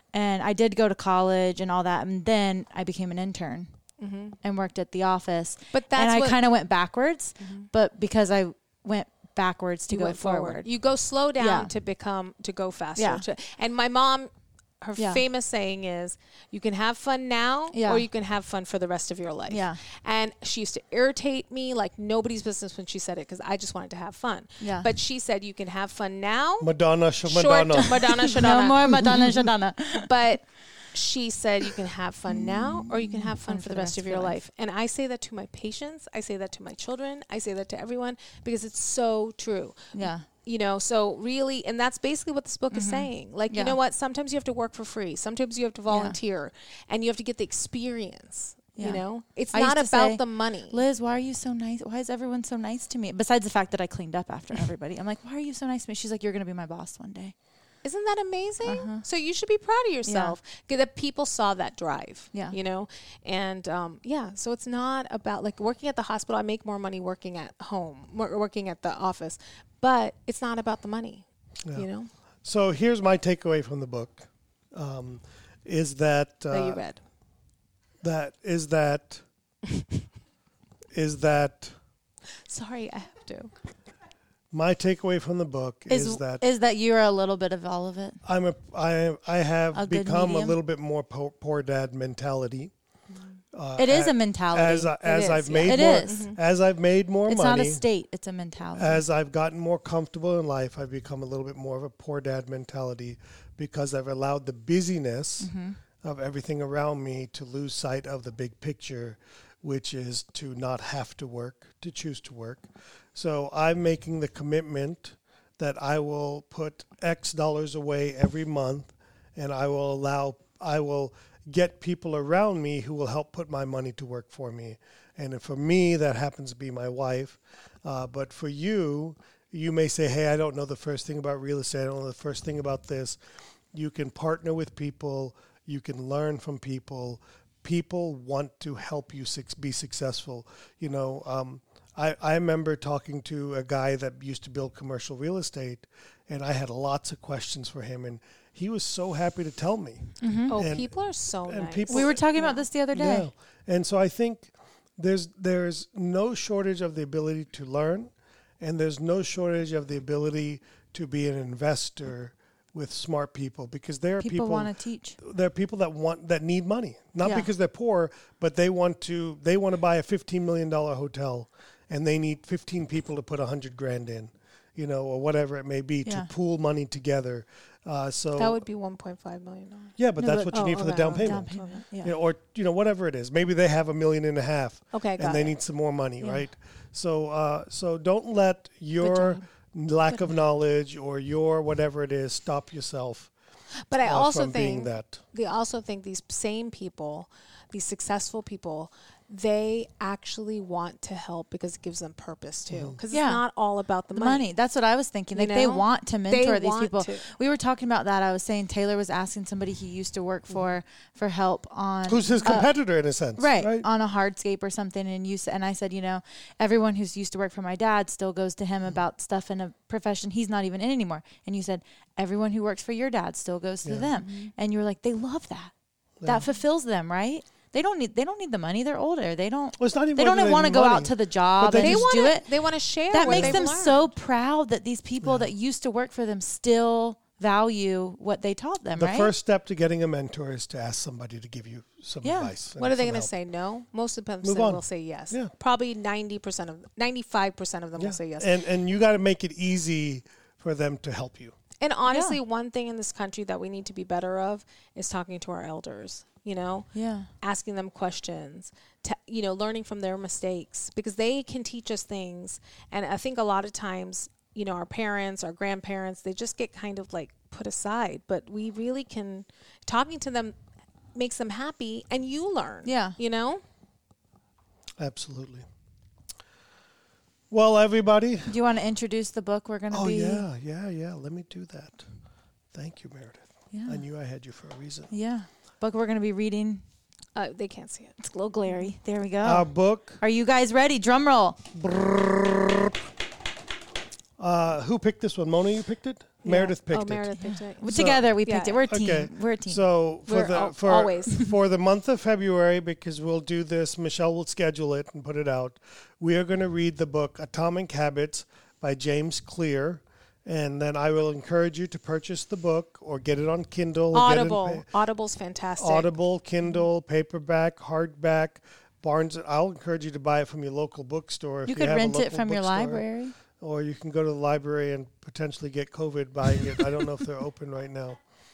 And I did go to college and all that. And then I became an intern mm-hmm. and worked at the office. But that's and I what, kind of went backwards, mm-hmm. but because I went backwards to you go forward. forward. You go slow down Yeah. to become, to go faster. Yeah. To, and my mom, her Yeah. famous saying is, you can have fun now Yeah. or you can have fun for the rest of your life. Yeah. And she used to irritate me like nobody's business when she said it because I just wanted to have fun. Yeah. But she said, you can have fun now. Madonna, sh- Short, Madonna. Madonna, No Shadonna. more Madonna Shadana. But she said you can have fun now or you can have fun for the rest of your life. And I say that to my patients. I say that to my children. I say that to everyone because it's so true. Yeah. You know, so really, and that's basically what this book is saying. Like, Yeah. you know what? Sometimes you have to work for free. Sometimes you have to volunteer and you have to get the experience. Yeah. You know, it's I not used to about say, the money. Liz, why are you so nice? Why is everyone so nice to me? Besides the fact that I cleaned up after everybody. I'm like, why are you so nice to me? She's like, you're going to be my boss one day. Isn't that amazing? Uh-huh. So you should be proud of yourself. 'Cause that people saw that drive. Yeah. You know? And um, yeah, so it's not about like working at the hospital. I make more money working at home, wor- working at the office, but it's not about the money. Yeah. You know? So here's my takeaway from the book, um, is that uh, That you read. that is that is that Sorry, I have to. my takeaway from the book is, Is that is that you're a little bit of all of it? I'm a I I have A good become a medium? little bit more poor, poor dad mentality. Uh, It is a- a mentality. As I, as is, I've yeah. made It more is. Mhm. as I've made more it's money, not a state, it's a mentality. as I've gotten more comfortable in life, I've become a little bit more of a poor dad mentality because I've allowed the busyness Mm-hmm. of everything around me to lose sight of the big picture, which is to not have to work, to choose to work. So I'm making the commitment that I will put X dollars away every month, and I will allow, I will get people around me who will help put my money to work for me. And for me, that happens to be my wife. Uh, but for you, you may say, hey, I don't know the first thing about real estate. I don't know the first thing about this. You can partner with people. You can learn from people. People want to help you suc be successful. You know, um, I, I remember talking to a guy that used to build commercial real estate, and I had lots of questions for him, and he was so happy to tell me. Oh, And- people are so and nice. people- we were talking Yeah. about this the other day. Yeah. And so I think there's there's no shortage of the ability to learn, and there's no shortage of the ability to be an investor with smart people, because there are People, people, want to teach. there are people that want that need money, not Yeah. because they're poor, but they want to they want to buy a fifteen million dollar hotel, and they need fifteen people to put a hundred grand in, you know, or whatever it may be, Yeah. to pool money together. Uh, so That would be one point five million dollars. yeah, but No, that's but- what you oh, need for the okay, down okay. payment. Down payment. Yeah. You know, or you know, whatever it is. Maybe they have a million and a half, Okay, got and they it. need some more money, Yeah. right? So, uh, so don't let your job. lack of knowledge or your whatever it is stop yourself. But I uh, also from being think that. they also think these same people, these successful people, they actually want to help because it gives them purpose too. Because Yeah. it's not all about the, The money. money. That's what I was thinking. You Like they know? want to They mentor these want people. to. We were talking about that. I was saying Taylor was asking somebody he used to work for for help on Who's his uh, competitor in a sense, right, right? on a hardscape or something. And you s- and I said, you know, everyone who's used to work for my dad still goes to him about stuff in a profession he's not even in anymore. And you said everyone who works for your dad still goes to Yeah. them. Mm-hmm. And you were like, they love that. Yeah. That fulfills them, right? They don't need they don't need the money. They're older. They don't Well, it's not even they don't whether even want to need go money, out to the job they and They just want do to. it. They want to share. That what makes they've them learned. so proud that these people Yeah. that used to work for them still value what they taught them, The right? first step to getting a mentor is to ask somebody to give you some Yeah. advice. and What are they some going to help. say? No. Most of them Move say, on. will say yes. Yeah. Probably ninety percent of, ninety-five percent of them Yeah. will say yes. And and you got to make it easy for them to help you. And honestly, one thing in this country that we need to be better of is talking to our elders, you know, yeah. asking them questions, to, you know, learning from their mistakes, because they can teach us things. And I think a lot of times, you know, our parents, our grandparents, they just get kind of like put aside. But we really can, talking to them makes them happy, and you learn. Yeah. You know? Absolutely. Well, everybody. Do you want to introduce the book we're going to Oh be? yeah, yeah, yeah. Let me do that. Thank you, Meredith. Yeah. I knew I had you for a reason. Yeah. Book we're going to be reading. Uh, they can't see it. It's a little glary. There we go. Our book. Are you guys ready? Drum roll. Uh, who picked this one? Mona, you picked it? Yeah. Meredith picked oh, it. Meredith picked it. So- Together we Yeah. picked it. We're a team. Okay. We're a team. So for We're the al- for always. for the month of February, because we'll do this, Michelle will schedule it and put it out. We are going to read the book Atomic Habits by James Clear, and then I will encourage you to purchase the book or get it on Kindle. or get it in Audible. pa- Audible's fantastic. Audible, Kindle, paperback, hardback. Barnes. I'll encourage you to buy it from your local bookstore. If you you could have a rent it local from your bookstore. library. Or you can go to the library and potentially get COVID buying it. I don't know if they're open right now.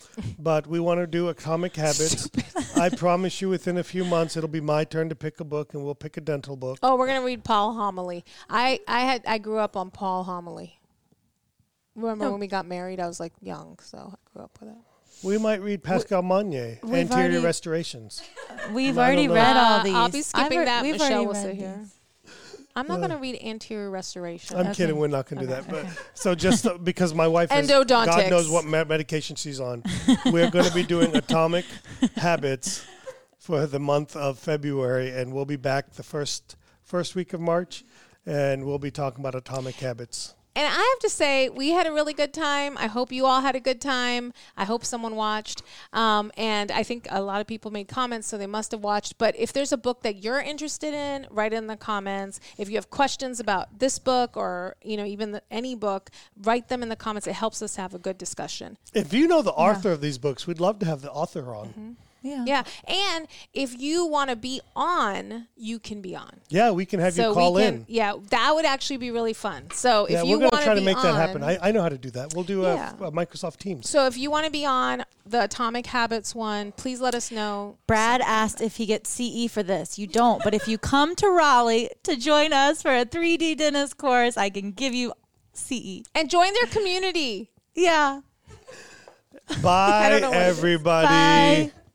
But we want to do Atomic Habits. I promise you within a few months it'll be my turn to pick a book, and we'll pick a dental book. Oh, we're gonna read Paul Homily. I, I had I grew up on Paul Homily. Remember Oh. when we got married? I was like young, so I grew up with it. We might read Pascal Magnier, we've Anterior already- Restorations. We've I don't already know. read all Uh, these. I'll be skipping I've re- that. we've Michelle already will read sit here. these. I'm not gonna read Anterior Restoration. I'm Okay. kidding. We're not going to do Okay, that. But okay. so just uh, because my wife has, Endodontics. God knows what me- medication she's on, we're going to be doing Atomic Habits for the month of February, and we'll be back the first first week of March, and we'll be talking about Atomic Habits. And I have to say, we had a really good time. I hope you all had a good time. I hope someone watched. Um, and I think a lot of people made comments, so they must have watched. But if there's a book that you're interested in, write it in the comments. If you have questions about this book or, you know, even the, any book, write them in the comments. It helps us have a good discussion. If you know the author of these books, we'd love to have the author on. Mm-hmm. Yeah. Yeah. And if you want to be on, you can be on. Yeah, we can have so you call we can, in. Yeah, that would actually be really fun. So Yeah, if we're you going want to try be to make on, that happen. I, I know how to do that. We'll do a, Yeah. a Microsoft Teams. So if you want to be on the Atomic Habits one, please let us know. Brad asked if he gets C E for this. You don't, but if you come to Raleigh to join us for a three D dentist course, I can give you C E. And join their community. Yeah. Bye, don't know what it is. everybody. Bye.